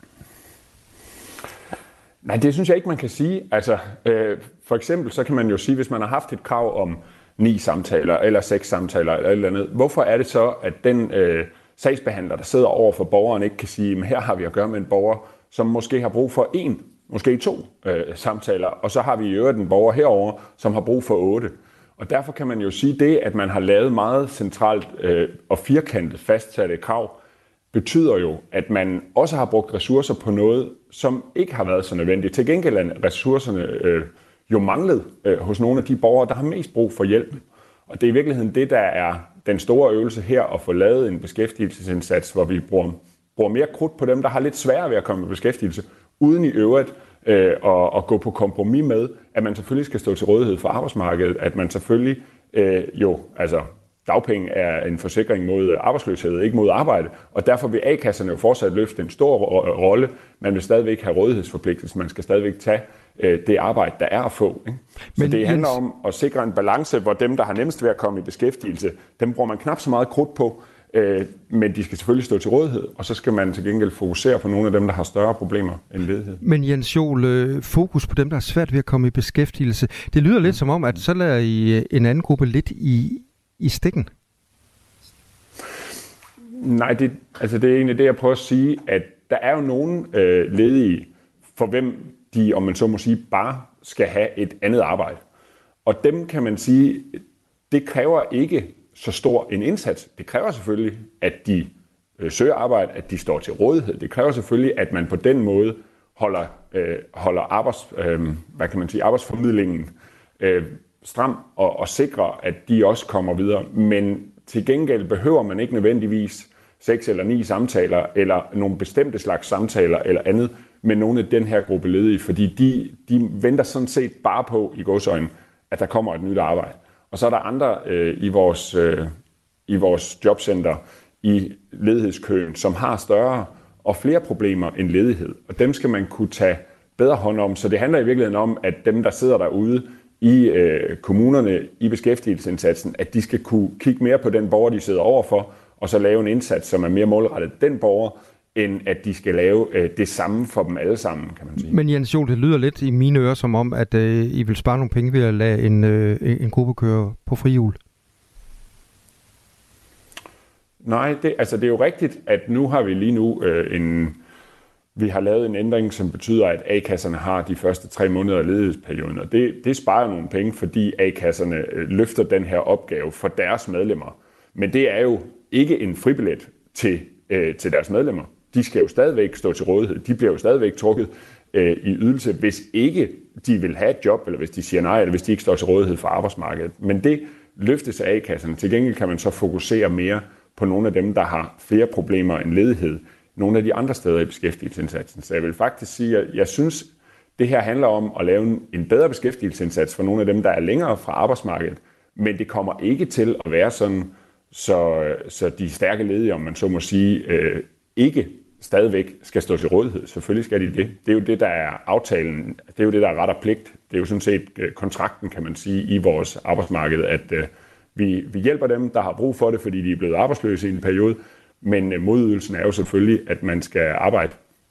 Nej, det synes jeg ikke, man kan sige. Altså, øh, for eksempel, så kan man jo sige, hvis man har haft et krav om ni samtaler, eller seks samtaler, eller et eller andet, hvorfor er det så, at den øh, sagsbehandler, der sidder over for borgeren, ikke kan sige, at her har vi at gøre med en borger, som måske har brug for en, måske to øh, samtaler, og så har vi i øvrigt en borger herover, som har brug for otte. Og derfor kan man jo sige det, at man har lavet meget centralt øh, og firkantet fastsatte krav, betyder jo, at man også har brugt ressourcer på noget, som ikke har været så nødvendigt. Til gengæld er ressourcerne øh, jo manglet øh, hos nogle af de borgere, der har mest brug for hjælp. Og det er i virkeligheden det, der er den store øvelse her, at få lavet en beskæftigelsesindsats, hvor vi bruger, bruger mere krudt på dem, der har lidt sværere ved at komme i beskæftigelse, uden i øvrigt øh, at, at gå på kompromis med, at man selvfølgelig skal stå til rådighed for arbejdsmarkedet, at man selvfølgelig øh, jo, altså dagpenge er en forsikring mod arbejdsløshed, ikke mod arbejde, og derfor vil A-kasserne jo fortsat løfte en stor rolle. Man vil stadigvæk have rådighedsforpligtelse, man skal stadigvæk tage øh, det arbejde, der er at få. Ikke? Så Men det handler om at sikre en balance, hvor dem, der har nemmest ved at komme i beskæftigelse, dem bruger man knap så meget krudt på, øh, men de skal selvfølgelig stå til rådighed, og så skal man til gengæld fokusere på nogle af dem, der har større problemer end ledighed. Men Jens Joel, øh, fokus på dem, der er svært ved at komme i beskæftigelse, det lyder lidt som om, at så lader I en anden gruppe lidt i i stikken? Nej, det, altså det er egentlig det, jeg prøver at sige, at der er jo nogle øh, ledige, for hvem de, om man så må sige, bare skal have et andet arbejde. Og dem kan man sige, det kræver ikke så stor en indsats. Det kræver selvfølgelig, at de øh, søger arbejde, at de står til rådighed. Det kræver selvfølgelig, at man på den måde holder, øh, holder arbejds, øh, hvad kan man sige, arbejdsformidlingen øh, stram og, og sikrer, at de også kommer videre. Men til gengæld behøver man ikke nødvendigvis seks eller ni samtaler, eller nogle bestemte slags samtaler, eller andet, med nogle af den her gruppe ledige, fordi de, de venter sådan set bare på, i gåseøjne, at der kommer et nyt arbejde. Og så er der andre øh, i, vores, øh, i vores jobcenter, i ledighedskøen, som har større og flere problemer end ledighed. Og dem skal man kunne tage bedre hånd om. Så det handler i virkeligheden om, at dem, der sidder derude i øh, kommunerne, i beskæftigelsesindsatsen, at de skal kunne kigge mere på den borger, de sidder overfor, og så lave en indsats, som er mere målrettet den borger, end at de skal lave øh, det samme for dem alle sammen, kan man sige. Men Jens Joel, det lyder lidt i mine ører som om, at øh, I vil spare nogle penge ved at lade en, øh, en gruppe køre på frihjul. Nej, det, altså det er jo rigtigt, at nu har vi lige nu øh, en... Vi har lavet en ændring, som betyder, at A-kasserne har de første tre måneder af ledighedsperioden, og det, det sparer nogle penge, fordi A-kasserne øh, løfter den her opgave for deres medlemmer. Men det er jo ikke en fribillet til, øh, til deres medlemmer. De skal jo stadigvæk stå til rådighed. De bliver jo stadigvæk trukket øh, i ydelse, hvis ikke de vil have et job, eller hvis de siger nej, eller hvis de ikke står til rådighed for arbejdsmarkedet. Men det løftes af A-kasserne. Til gengæld kan man så fokusere mere på nogle af dem, der har flere problemer end ledighed, nogle af de andre steder i beskæftigelsesindsatsen. Så jeg vil faktisk sige, at jeg synes, det her handler om at lave en bedre beskæftigelsesindsats for nogle af dem, der er længere fra arbejdsmarkedet, men det kommer ikke til at være sådan, så, så de stærke ledige, om man så må sige, øh, ikke stadigvæk skal stå til rådighed. Selvfølgelig skal de det. Det er jo det, der er aftalen. Det er jo det, der er ret og pligt. Det er jo sådan set kontrakten, kan man sige, i vores arbejdsmarked, at øh, vi, vi hjælper dem, der har brug for det, fordi de er blevet arbejdsløse i en periode, men øh, modydelsen er jo selvfølgelig, at man skal arbejde.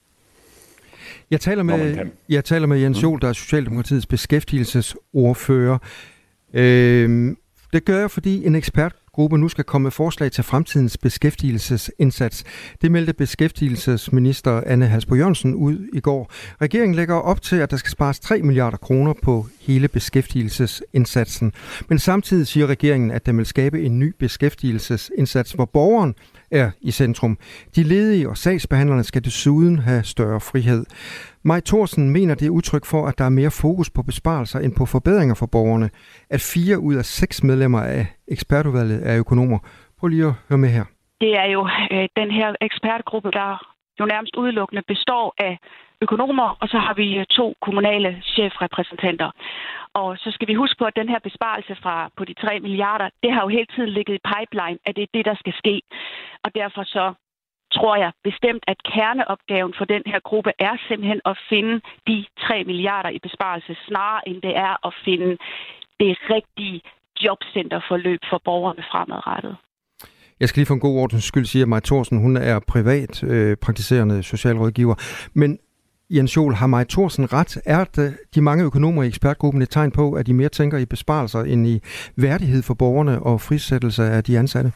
Jeg taler med, jeg taler med Jens Joel, der er Socialdemokratiets beskæftigelsesordfører. Øh, det gør jeg, fordi en ekspertgruppe nu skal komme med forslag til fremtidens beskæftigelsesindsats. Det meldte beskæftigelsesminister Anne Halsboe Jørgensen ud i går. Regeringen lægger op til, at der skal spares tre milliarder kroner på hele beskæftigelsesindsatsen. Men samtidig siger regeringen, at den vil skabe en ny beskæftigelsesindsats, hvor borgeren er i centrum. De ledige og sagsbehandlerne skal desuden have større frihed. Maj Thorsen mener, det er udtryk for, at der er mere fokus på besparelser end på forbedringer for borgerne. At fire ud af seks medlemmer af ekspertudvalget er økonomer. Prøv lige at høre med her. Det er jo øh, den her ekspertgruppe, der jo nærmest udelukkende består af økonomer, og så har vi to kommunale chefrepræsentanter. Og så skal vi huske på, at den her besparelse fra på de tre milliarder, det har jo hele tiden ligget i pipeline, at det er det, der skal ske. Og derfor så tror jeg bestemt, at kerneopgaven for den her gruppe er simpelthen at finde de tre milliarder i besparelse, snarere end det er at finde det rigtige jobcenterforløb for borgerne fremadrettet. Jeg skal lige for en god ordens skyld sige, at Maj Thorsen, hun er privat øh, praktiserende socialrådgiver. Men Jens Joel, har Maj Thorsen ret? Er det de mange økonomer i ekspertgruppen et tegn på, at de mere tænker i besparelser end i værdighed for borgerne og frisættelse af de ansatte?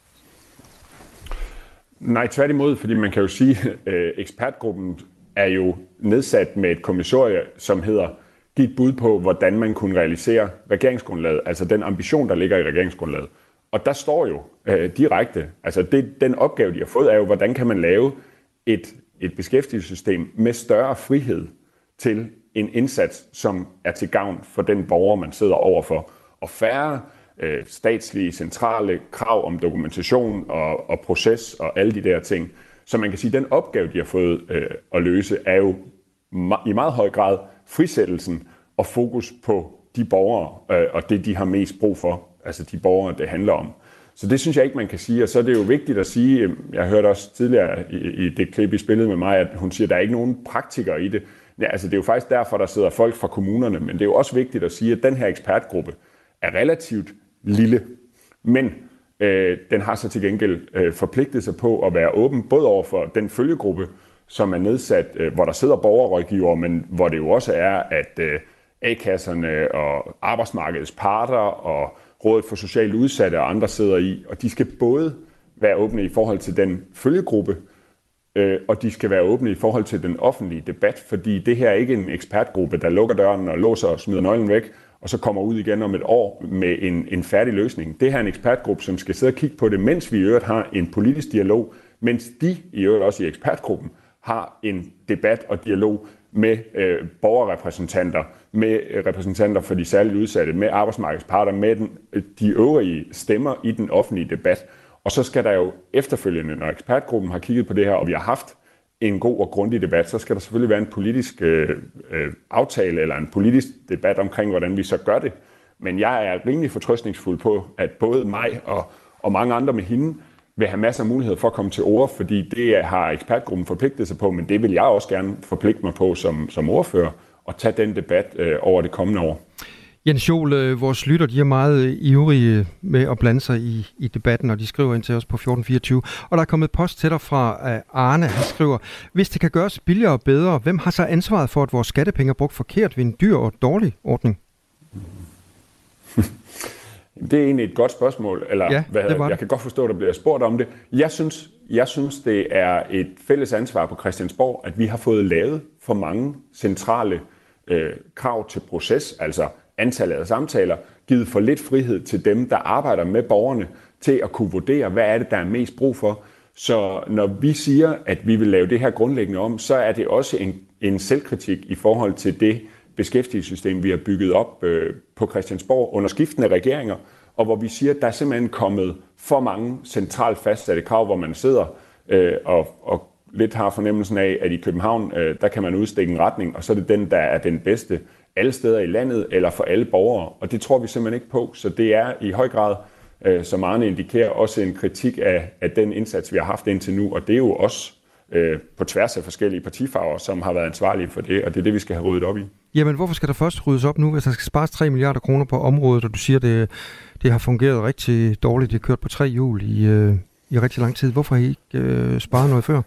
Nej, tværtimod, fordi man kan jo sige, at øh, ekspertgruppen er jo nedsat med et kommissorie, som hedder giv et bud på, hvordan man kunne realisere regeringsgrundlaget, altså den ambition, der ligger i regeringsgrundlaget. Og der står jo øh, direkte, altså det, den opgave, de har fået, er jo, hvordan kan man lave et, et beskæftigelsessystem med større frihed til en indsats, som er til gavn for den borger, man sidder overfor, og færre øh, statslige, centrale krav om dokumentation og, og proces og alle de der ting. Så man kan sige, at den opgave, de har fået øh, at løse, er jo ma- i meget høj grad frisættelsen og fokus på de borgere øh, og det, de har mest brug for, altså de borgere, det handler om. Så det synes jeg ikke, man kan sige, og så er det jo vigtigt at sige, jeg hørte også tidligere i, i det klip, I spillede med mig, at hun siger, at der er ikke nogen praktikere i det. Ja, altså det er jo faktisk derfor, der sidder folk fra kommunerne, men det er jo også vigtigt at sige, at den her ekspertgruppe er relativt lille, men øh, den har så til gengæld øh, forpligtet sig på at være åben, både over for den følgegruppe, som er nedsat, øh, hvor der sidder borgerrådgivere, men hvor det jo også er, at øh, A-kasserne og arbejdsmarkedets parter og Rådet for Socialt Udsatte og andre sidder i, og de skal både være åbne i forhold til den følgegruppe, øh, og de skal være åbne i forhold til den offentlige debat, fordi det her er ikke en ekspertgruppe, der lukker døren og låser og smider nøglen væk, og så kommer ud igen om et år med en, en færdig løsning. Det her er en ekspertgruppe, som skal sidde og kigge på det, mens vi i øvrigt har en politisk dialog, mens de i øvrigt også i ekspertgruppen har en debat og dialog med øh, borgerrepræsentanter, med øh, repræsentanter for de særligt udsatte, med arbejdsmarkedsparter, med den, de øvrige stemmer i den offentlige debat. Og så skal der jo efterfølgende, når ekspertgruppen har kigget på det her, og vi har haft en god og grundig debat, så skal der selvfølgelig være en politisk øh, øh, aftale eller en politisk debat omkring, hvordan vi så gør det. Men jeg er rimelig fortrøstningsfuld på, at både mig og, og mange andre med hende vil have masser af mulighed for at komme til ord, fordi det har ekspertgruppen forpligtet sig på, men det vil jeg også gerne forpligte mig på som, som ordfører, og tage den debat øh, over det kommende år. Jens Joel, øh, vores lytter, de er meget ivrige med at blande sig i, i debatten, og de skriver ind til os på fjorten fireogtyve. Og der er kommet post til dig fra uh, Arne. Han skriver, hvis det kan gøres billigere og bedre, hvem har så ansvaret for, at vores skattepenge er brugt forkert ved en dyr og dårlig ordning? Det er egentlig et godt spørgsmål, eller ja, hvad, det jeg kan godt forstå, at der bliver spurgt om det. Jeg synes, jeg synes, det er et fælles ansvar på Christiansborg, at vi har fået lavet for mange centrale øh, krav til proces, altså antallet af samtaler, givet for lidt frihed til dem, der arbejder med borgerne, til at kunne vurdere, hvad er det, der er mest brug for. Så når vi siger, at vi vil lave det her grundlæggende om, så er det også en, en selvkritik i forhold til det beskæftigelsessystem, vi har bygget op øh, på Christiansborg under skiftende regeringer, og hvor vi siger, at der er simpelthen kommet for mange centralt fastsatte krav, hvor man sidder øh, og, og lidt har fornemmelsen af, at i København, øh, der kan man udstikke en retning, og så er det den, der er den bedste alle steder i landet, eller for alle borgere, og det tror vi simpelthen ikke på. Så det er i høj grad, øh, som Arne indikerer, også en kritik af, af den indsats, vi har haft indtil nu, og det er jo også øh, på tværs af forskellige partifarver, som har været ansvarlige for det, og det er det, vi skal have ryddet op i. Jamen, hvorfor skal der først ryddes op nu, hvis der skal spares tre milliarder kroner på området, og du siger, det, det har fungeret rigtig dårligt, det har kørt på tre hjul i, øh, i rigtig lang tid. Hvorfor har I ikke øh, sparet noget før?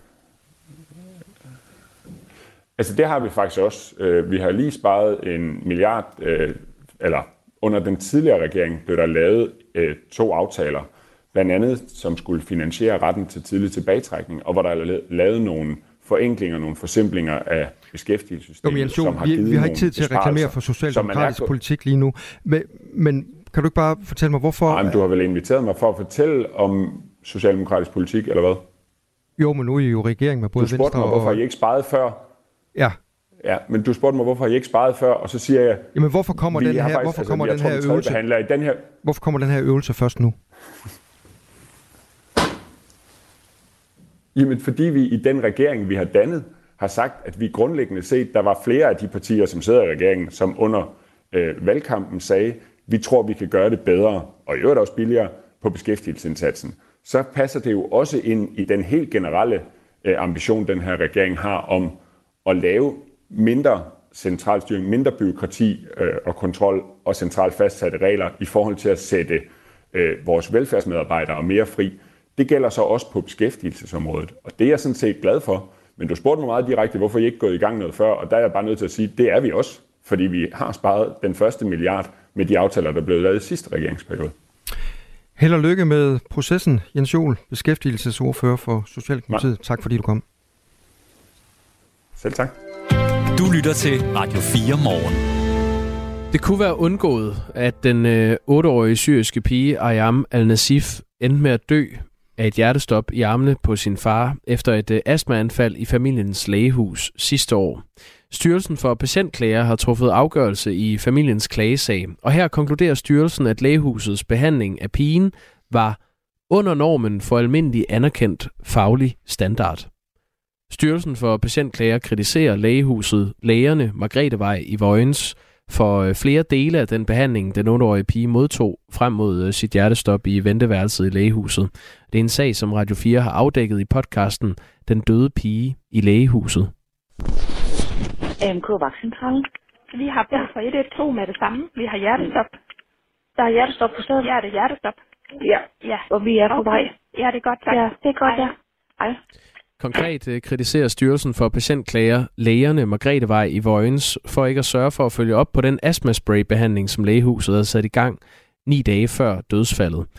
Altså det har vi faktisk også. Vi har lige sparet en milliard, eller under den tidligere regering blev der lavet to aftaler, blandt andet som skulle finansiere retten til tidlig tilbagetrækning, og hvor der er lavet nogle forenklinger, nogle forsimplinger af beskæftigelsessystemet, jo, som har givet vi, vi har ikke tid til at reklamere for socialdemokratisk på... politik lige nu, men, men kan du ikke bare fortælle mig, hvorfor... Nej, men du har vel inviteret mig for at fortælle om socialdemokratisk politik, eller hvad? Jo, men nu er I jo regering med både Venstre og... Du spurgte mig, hvorfor I ikke sparede før. Ja. Ja, men du spurgte mig, hvorfor I ikke sparede før, og så siger jeg... Jamen, hvorfor kommer den her, faktisk, hvorfor altså, kommer den her øvelse... I den her... Hvorfor kommer den her øvelse først nu? Jamen, fordi vi i den regering, vi har dannet, har sagt, at vi grundlæggende set, der var flere af de partier, som sidder i regeringen, som under øh, valgkampen sagde, vi tror, vi kan gøre det bedre, og i øvrigt også billigere, på beskæftigelsesindsatsen. Så passer det jo også ind i den helt generelle øh, ambition, den her regering har om at lave mindre centralstyring, mindre byråkrati øh, og kontrol og centralt fastsatte regler i forhold til at sætte øh, vores velfærdsmedarbejdere mere fri. Det gælder så også på beskæftigelsesområdet, og det er jeg sådan set glad for. Men du spurgte mig meget direkte, hvorfor I ikke er gået i gang noget før, og der er jeg bare nødt til at sige, at det er vi også, fordi vi har sparet den første milliard med de aftaler, der blev lavet i sidste regeringsperiode. Held og lykke med processen, Jens Joel, beskæftigelsesordfører for Socialdemokratiet. Tak fordi du kom. Selv tak. Du lytter til Radio fire Morgen. Det kunne være undgået, at den øh, otteårige syriske pige Ayam al-Nazif endte med at dø af et hjertestop i armene på sin far efter et øh, astmaanfald i familiens lægehus sidste år. Styrelsen for Patientklager har truffet afgørelse i familiens klagesag, og her konkluderer styrelsen, at lægehusets behandling af pigen var under normen for almindelig anerkendt faglig standard. Styrelsen for Patientklager kritiserer lægehuset Lægerne Margretevej i Vojens for flere dele af den behandling, den otteårige pige modtog frem mod sit hjertestop i venteværelset i lægehuset. Det er en sag, som Radio fire har afdækket i podcasten Den døde pige i lægehuset. A M K Vagtcentralen. Vi har brug for et et to med det samme. Vi har hjertestop. Der er hjertestop på stedet? Ja, det er hjertestop. Ja, ja. Og vi er på okay. vej. Ja, det er godt, tak. Ja, det er godt, ja. Ej. Konkret eh, kritiserer Styrelsen for Patientklager Lægerne Margretevej i Vojens for ikke at sørge for at følge op på den astmaspray-behandling, som lægehuset havde sat i gang ni dage før dødsfaldet.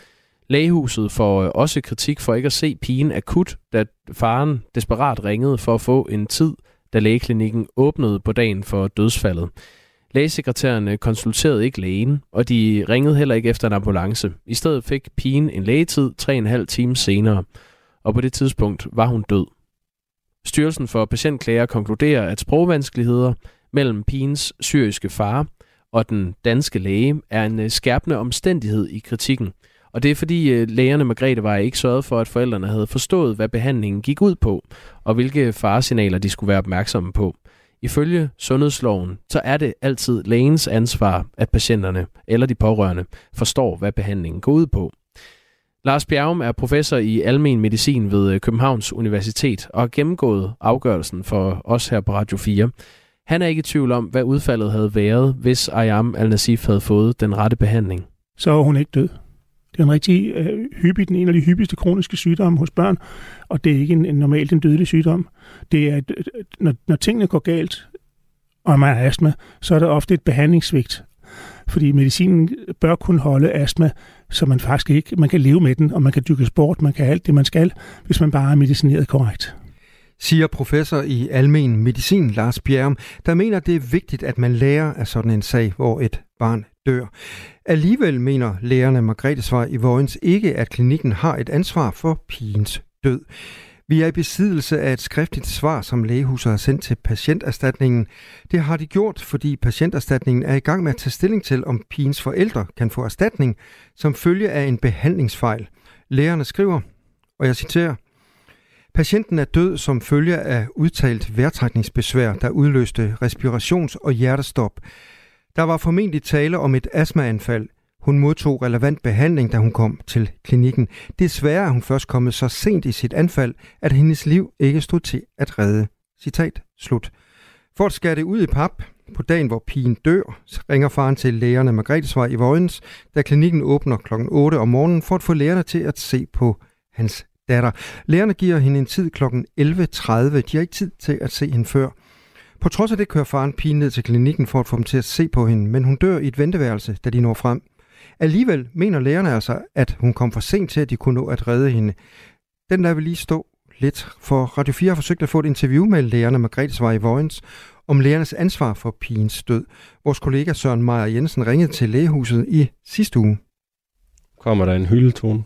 Lægehuset får også kritik for ikke at se pigen akut, da faren desperat ringede for at få en tid, da lægeklinikken åbnede på dagen for dødsfaldet. Lægesekretærerne konsulterede ikke lægen, og de ringede heller ikke efter en ambulance. I stedet fik pigen en lægetid tre og en halv time senere, og på det tidspunkt var hun død. Styrelsen for Patientklager konkluderer, at sprogvanskeligheder mellem pigens syriske far og den danske læge er en skærpende omstændighed i kritikken. Og det er fordi lægerne Margrethe Vej ikke sørgede for, at forældrene havde forstået, hvad behandlingen gik ud på, og hvilke faresignaler de skulle være opmærksomme på. Ifølge sundhedsloven, så er det altid lægens ansvar, at patienterne eller de pårørende forstår, hvad behandlingen går ud på. Lars Bjerrum er professor i almen medicin ved Københavns Universitet og har gennemgået afgørelsen for os her på Radio fire. Han er ikke i tvivl om, hvad udfaldet havde været, hvis Ayam Al-Nazif havde fået den rette behandling. Så er hun ikke død. Det er en rigtig øh, hyppig, den en af de hyppigste kroniske sygdomme hos børn, og det er ikke en, en normalt en dødelig sygdom. Det er, når, når tingene går galt, og man har astma, så er der ofte et behandlingssvigt. Fordi medicinen bør kunne holde astma, så man faktisk ikke, man kan leve med den, og man kan dyrke sport, man kan alt det, man skal, hvis man bare er medicineret korrekt. Siger professor i almen medicin Lars Bjerrum, der mener, det er vigtigt, at man lærer af sådan en sag, hvor et barn dør. Alligevel mener lægerne Margrethe Vej i Vojens ikke, at klinikken har et ansvar for pigens død. Vi er i besiddelse af et skriftligt svar, som lægehuset har sendt til patienterstatningen. Det har de gjort, fordi patienterstatningen er i gang med at tage stilling til, om pigens forældre kan få erstatning som følge af en behandlingsfejl. Lægerne skriver, og jeg citerer, patienten er død som følge af udtalt vejrtrækningsbesvær, der udløste respirations- og hjertestop. Der var formentlig tale om et astmaanfald. Hun modtog relevant behandling, da hun kom til klinikken. Desværre er hun først kommet så sent i sit anfald, at hendes liv ikke stod til at redde. Citat slut. For at skære det ud i pap, på dagen hvor pigen dør, ringer faren til lægerne Margrethe Vej i Vojens, da klinikken åbner klokken otte om morgenen, for at få lægerne til at se på hans datter. Lægerne giver hende en tid klokken elleve tredive. De har ikke tid til at se hende før. På trods af det kører faren pigen ned til klinikken for at få dem til at se på hende, men hun dør i et venteværelse, da de når frem. Alligevel mener lægerne altså, at hun kom for sent til, at de kunne nå at redde hende. Den der vil lige stå lidt, for Radio fire har forsøgt at få et interview med lægerne Margrethe Vej i Vojens om lægernes ansvar for pigens død. Vores kollega Søren Meyer Jensen ringede til lægehuset i sidste uge. Kommer der en hyldetone?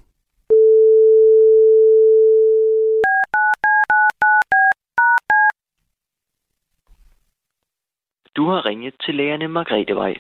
Du har ringet til lægerne Margrethe Vej.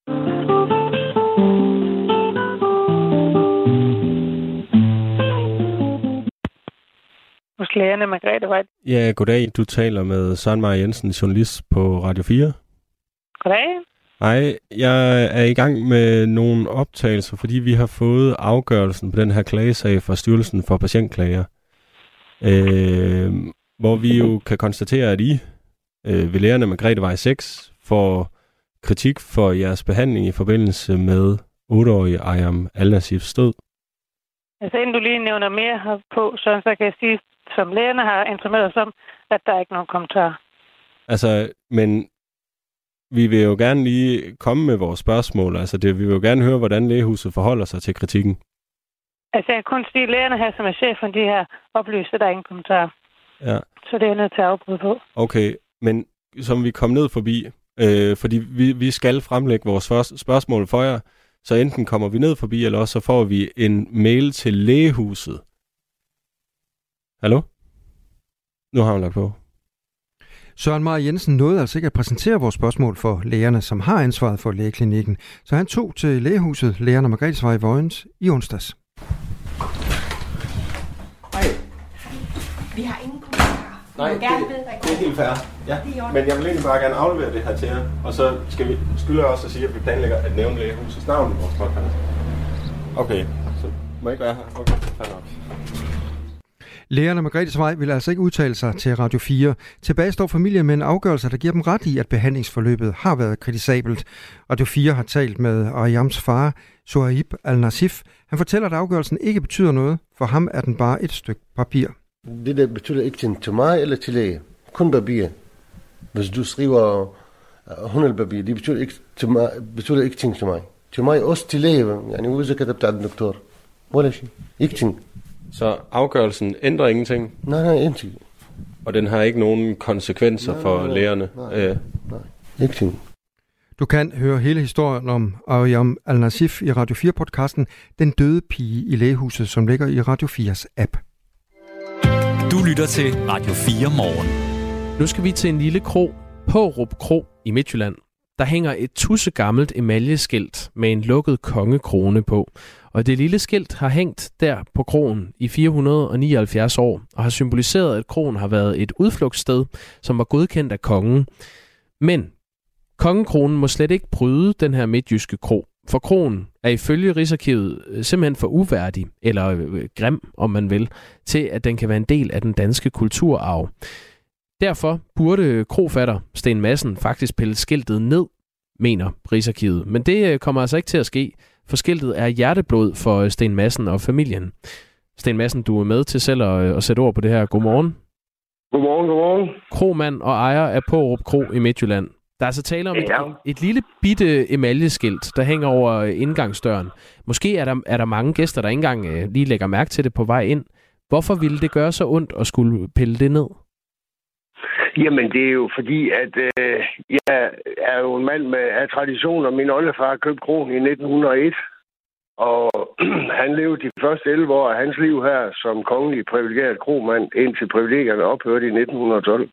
Hos lægerne Margrethe Vej. Ja, goddag. Du taler med Søren Meyer Jensen, journalist på Radio fire. Goddag. Hej, jeg er i gang med nogle optagelser, fordi vi har fået afgørelsen på den her klagesag fra Styrelsen for Patientklager. Øh, hvor vi jo kan konstatere, at I øh, ved lægerne Margrethe Vej seks får kritik for jeres behandling i forbindelse med otteårige Ayam Al-Nazifs død. Altså inden du lige nævner mere her på, så, så kan jeg sige, som lægerne har informeret os om, at der er ikke nogen kommentar. Altså, men vi vil jo gerne lige komme med vores spørgsmål. Altså, det, vi vil jo gerne høre, hvordan lægehuset forholder sig til kritikken. Altså, jeg kan kun sige, at lægerne her, som er chefen, de her oplyst, at der er ingen kommentar. Ja. Så det er nødt til at afbryde på. Okay, men som vi kom ned forbi, øh, fordi vi, vi skal fremlægge vores første spørgsmål for jer, så enten kommer vi ned forbi, eller også så får vi en mail til lægehuset. Hallo? Nu har hun lagt på. Søren Meyer Jensen nåede altså ikke at præsentere vores spørgsmål for lægerne, som har ansvaret for lægeklinikken. Så han tog til lægehuset, lægerne Margrethe Vej i Vojens, i onsdags. Hej. Vi har ingen kommentarer. Nej, det, det er helt fair. Ja. Men jeg vil egentlig bare gerne aflevere det her til jer. Og så skal vi skylder jeg også at sige, at vi planlægger at nævne lægehusets navn i vores podcast. Okay, så må jeg ikke være her. Okay, fair nok. Lægerne Margrethe Vej vil altså ikke udtale sig til Radio fire. Tilbage står familien med en afgørelse, der giver dem ret i, at behandlingsforløbet har været kritisabelt. Radio fire har talt med Ayams far, Sohaib Al-Nazif. Han fortæller, at afgørelsen ikke betyder noget. For ham er den bare et stykke papir. Det der betyder ikke til mig eller til læge. Kun papir. Hvis du skriver hundredpapir, det betyder ikke, til mig, betyder ikke ting til mig. Til mig også til læge. يعني وإذا كتبت عند الدكتور Wala shay. Ingenting. Så afgørelsen ændrer ingenting? Nej, nej, ingenting. Og den har ikke nogen konsekvenser nej, for nej, nej. lærerne? Nej, nej, nej. Ingenting. Du kan høre hele historien om Aryam Al-Nazif i Radio fire-podcasten Den døde pige i lægehuset, som ligger i Radio fires app. Du lytter til Radio fire Morgen. Nu skal vi til en lille kro, Pårup Kro i Midtjylland. Der hænger et tussegammelt emaljeskilt med en lukket kongekrone på. Og det lille skilt har hængt der på kroen i fire hundrede nioghalvfjerds år, og har symboliseret, at kroen har været et udflugtssted, som var godkendt af kongen. Men kongekronen må slet ikke bryde den her midtjyske kro, for kronen er ifølge Rigsarkivet simpelthen for uværdig, eller grim, om man vil, til at den kan være en del af den danske kulturarv. Derfor burde krofatter Sten Madsen faktisk pille skiltet ned, mener Rigsarkivet. Men det kommer altså ikke til at ske, for skiltet er hjerteblod for Sten Madsen og familien. Sten Madsen, du er med til selv at, at sætte ord på det her. Godmorgen. Godmorgen, godmorgen. Kromand og ejer af Pårup Kro i Midtjylland. Der er altså tale om ja. et, et lille bitte emaljeskilt, der hænger over indgangsdøren. Måske er der, er der mange gæster, der ikke engang lige lægger mærke til det på vej ind. Hvorfor ville det gøre så ondt at skulle pille det ned? Jamen, det er jo fordi, at øh, jeg er jo en mand med af traditioner. Min oldefar købte kronen i nitten hundrede og et, og han levede de første elleve år af hans liv her som kongelig privilegeret kromand, indtil privilegierne ophørte i nitten hundrede og tolv.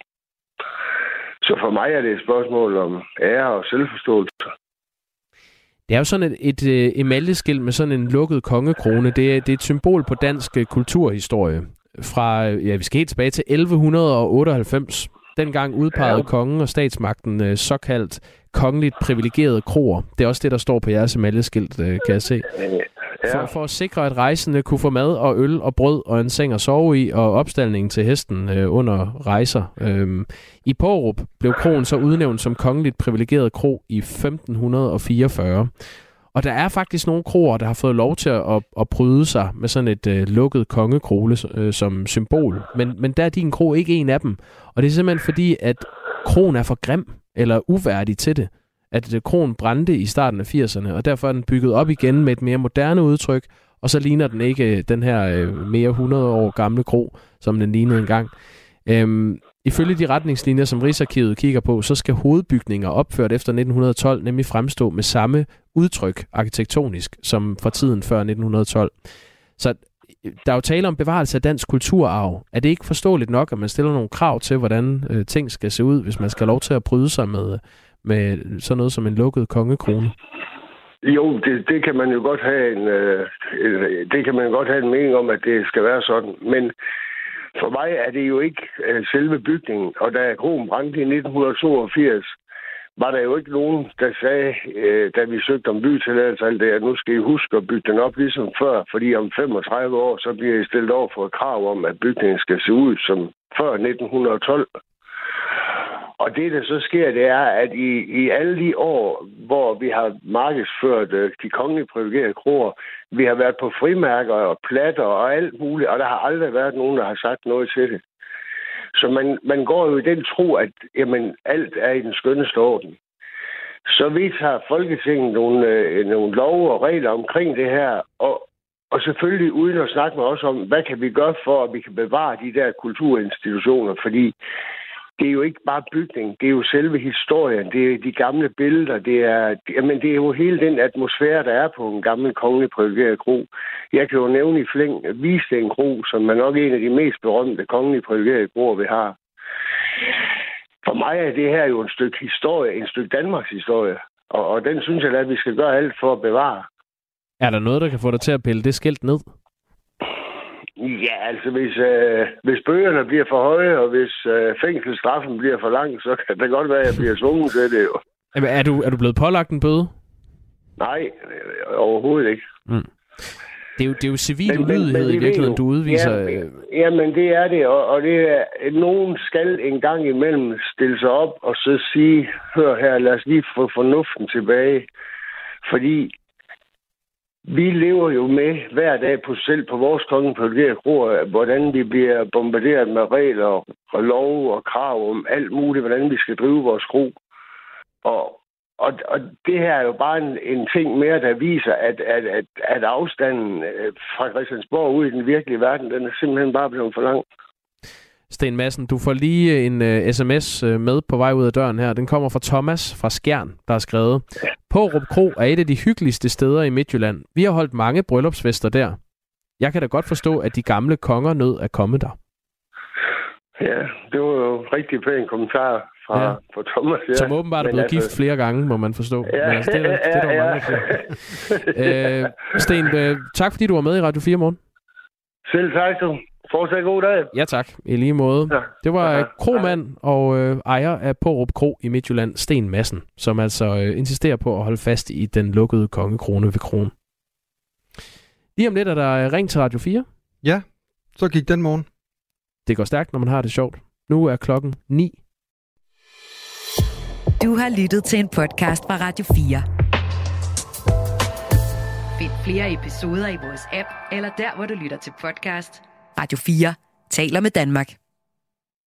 Så for mig er det et spørgsmål om ære og selvforståelse. Det er jo sådan et, et, et emaljeskilt med sådan en lukket kongekrone. Det er, det er et symbol på dansk kulturhistorie. Fra, ja, vi skal helt tilbage til elleve otteoghalvfems. Dengang udpegede ja. kongen og statsmagten såkaldt kongeligt privilegerede kroer. Det er også det, der står på jeres emaljeskilt, kan jeg se. Ja. For, for at sikre, at rejsende kunne få mad og øl og brød og en seng at sove i, og opstaldningen til hesten øh, under rejser. Øhm, I Pårup blev kroen så udnævnt som kongeligt privilegeret kro i femten fireogfyrre. Og der er faktisk nogle kroer, der har fået lov til at, at, at bryde sig med sådan et øh, lukket kongekrone øh, som symbol. Men, men der er din kro ikke en af dem. Og det er simpelthen fordi, at kroen er for grim eller uværdig til det. At kroen brændte i starten af firserne, og derfor er den bygget op igen med et mere moderne udtryk, og så ligner den ikke den her øh, mere hundrede år gamle kro, som den lignede engang. Øhm, ifølge de retningslinjer, som Rigsarkivet kigger på, så skal hovedbygninger opført efter nitten tolv nemlig fremstå med samme udtryk arkitektonisk, som fra tiden før nitten tolv. Så der er jo tale om bevarelse af dansk kulturarv. Er det ikke forståeligt nok, at man stiller nogle krav til, hvordan øh, ting skal se ud, hvis man skal have lov til at bryde sig med, med sådan noget som en lukket kongekrone? Jo, det, det kan man jo godt have en, øh, det kan man godt have en mening om, at det skal være sådan. Men for mig er det jo ikke øh, selve bygningen. Og da kronen brændte i nitten toogfirs, var der jo ikke nogen, der sagde, øh, da vi søgte om bytilladelse, alt det, at nu skal I huske at bygge den op ligesom før, fordi om femogtredive år, så bliver I stillet over for et krav om, at bygningen skal se ud som før nitten tolv. Og det, der så sker, det er, at i, i alle de år, hvor vi har markedsført øh, de kongelige privilegerede kroer, vi har været på frimærker og platter og alt muligt, og der har aldrig været nogen, der har sagt noget til det. Så man, man går jo i den tro, at jamen, alt er i den skønneste orden. Så vedtager Folketinget nogle, øh, nogle love og regler omkring det her, og, og selvfølgelig uden at snakke med os om, hvad kan vi gøre for, at vi kan bevare de der kulturinstitutioner, fordi det er jo ikke bare bygning, det er jo selve historien, det er de gamle billeder, det er, jamen det er jo hele den atmosfære, der er på en gammel kongelig privilegeret kro. Jeg kan jo nævne i flæng Hvidsten Kro, som er nok en af de mest berømte kongelige privilegerede kroer, vi har. For mig er det her jo et stykke historie, en stykke Danmarks historie, og, og den synes jeg, at vi skal gøre alt for at bevare. Er der noget, der kan få dig til at pille det skilt ned? Ja, altså hvis, øh, hvis bøgerne bliver for høje, og hvis øh, fængselsstraffen bliver for lang, så kan det godt være, at jeg bliver svunget til det jo. Jamen, er du, er du blevet pålagt en bøde? Nej, overhovedet ikke. Mm. Det er jo, det er jo civil ulydighed i virkeligheden, du udviser. Ja, jamen, det er det, og, og det er, nogen skal en gang imellem stille sig op og så sige, hør her, lad os lige få fornuften tilbage. Fordi vi lever jo med hver dag på selv på vores kongelige privilegerede kroer, hvordan vi bliver bombarderet med regler og lov og krav om alt muligt, hvordan vi skal drive vores kro. Og Og, og det her er jo bare en, en ting mere, der viser, at, at, at, at afstanden fra Christiansborg ud i den virkelige verden, den er simpelthen bare blevet for lang. Sten Madsen, du får lige en uh, sms uh, med på vej ud af døren her. Den kommer fra Thomas fra Skjern, der har skrevet: Pårup Kro er et af de hyggeligste steder i Midtjylland. Vi har holdt mange bryllupsfester der. Jeg kan da godt forstå, at de gamle konger nød at komme der. Ja, det var jo rigtig pæn kommentar fra, ja. fra Thomas. Ja. Som åbenbart er blevet altså... gift flere gange, må man forstå. Ja, Men altså, det, er, det, det, er ja, ja. øh, Sten, øh, tak fordi du var med i Radio fire Morgen. Selv tak, du. Fortsat god dag. Ja tak, i lige måde. Ja. Det var ja. kromand og øh, ejer af Pårup Kro i Midtjylland, Sten Madsen, som altså øh, insisterer på at holde fast i den lukkede kongekrone ved kronen. Lige om lidt er der ring til Radio fire. Ja, så gik den morgen. Det går stærkt, når man har det sjovt. Nu er klokken ni. Du har lyttet til en podcast fra Radio fire. Find flere episoder i vores app, eller der, hvor du lytter til podcast. Radio fire taler med Danmark.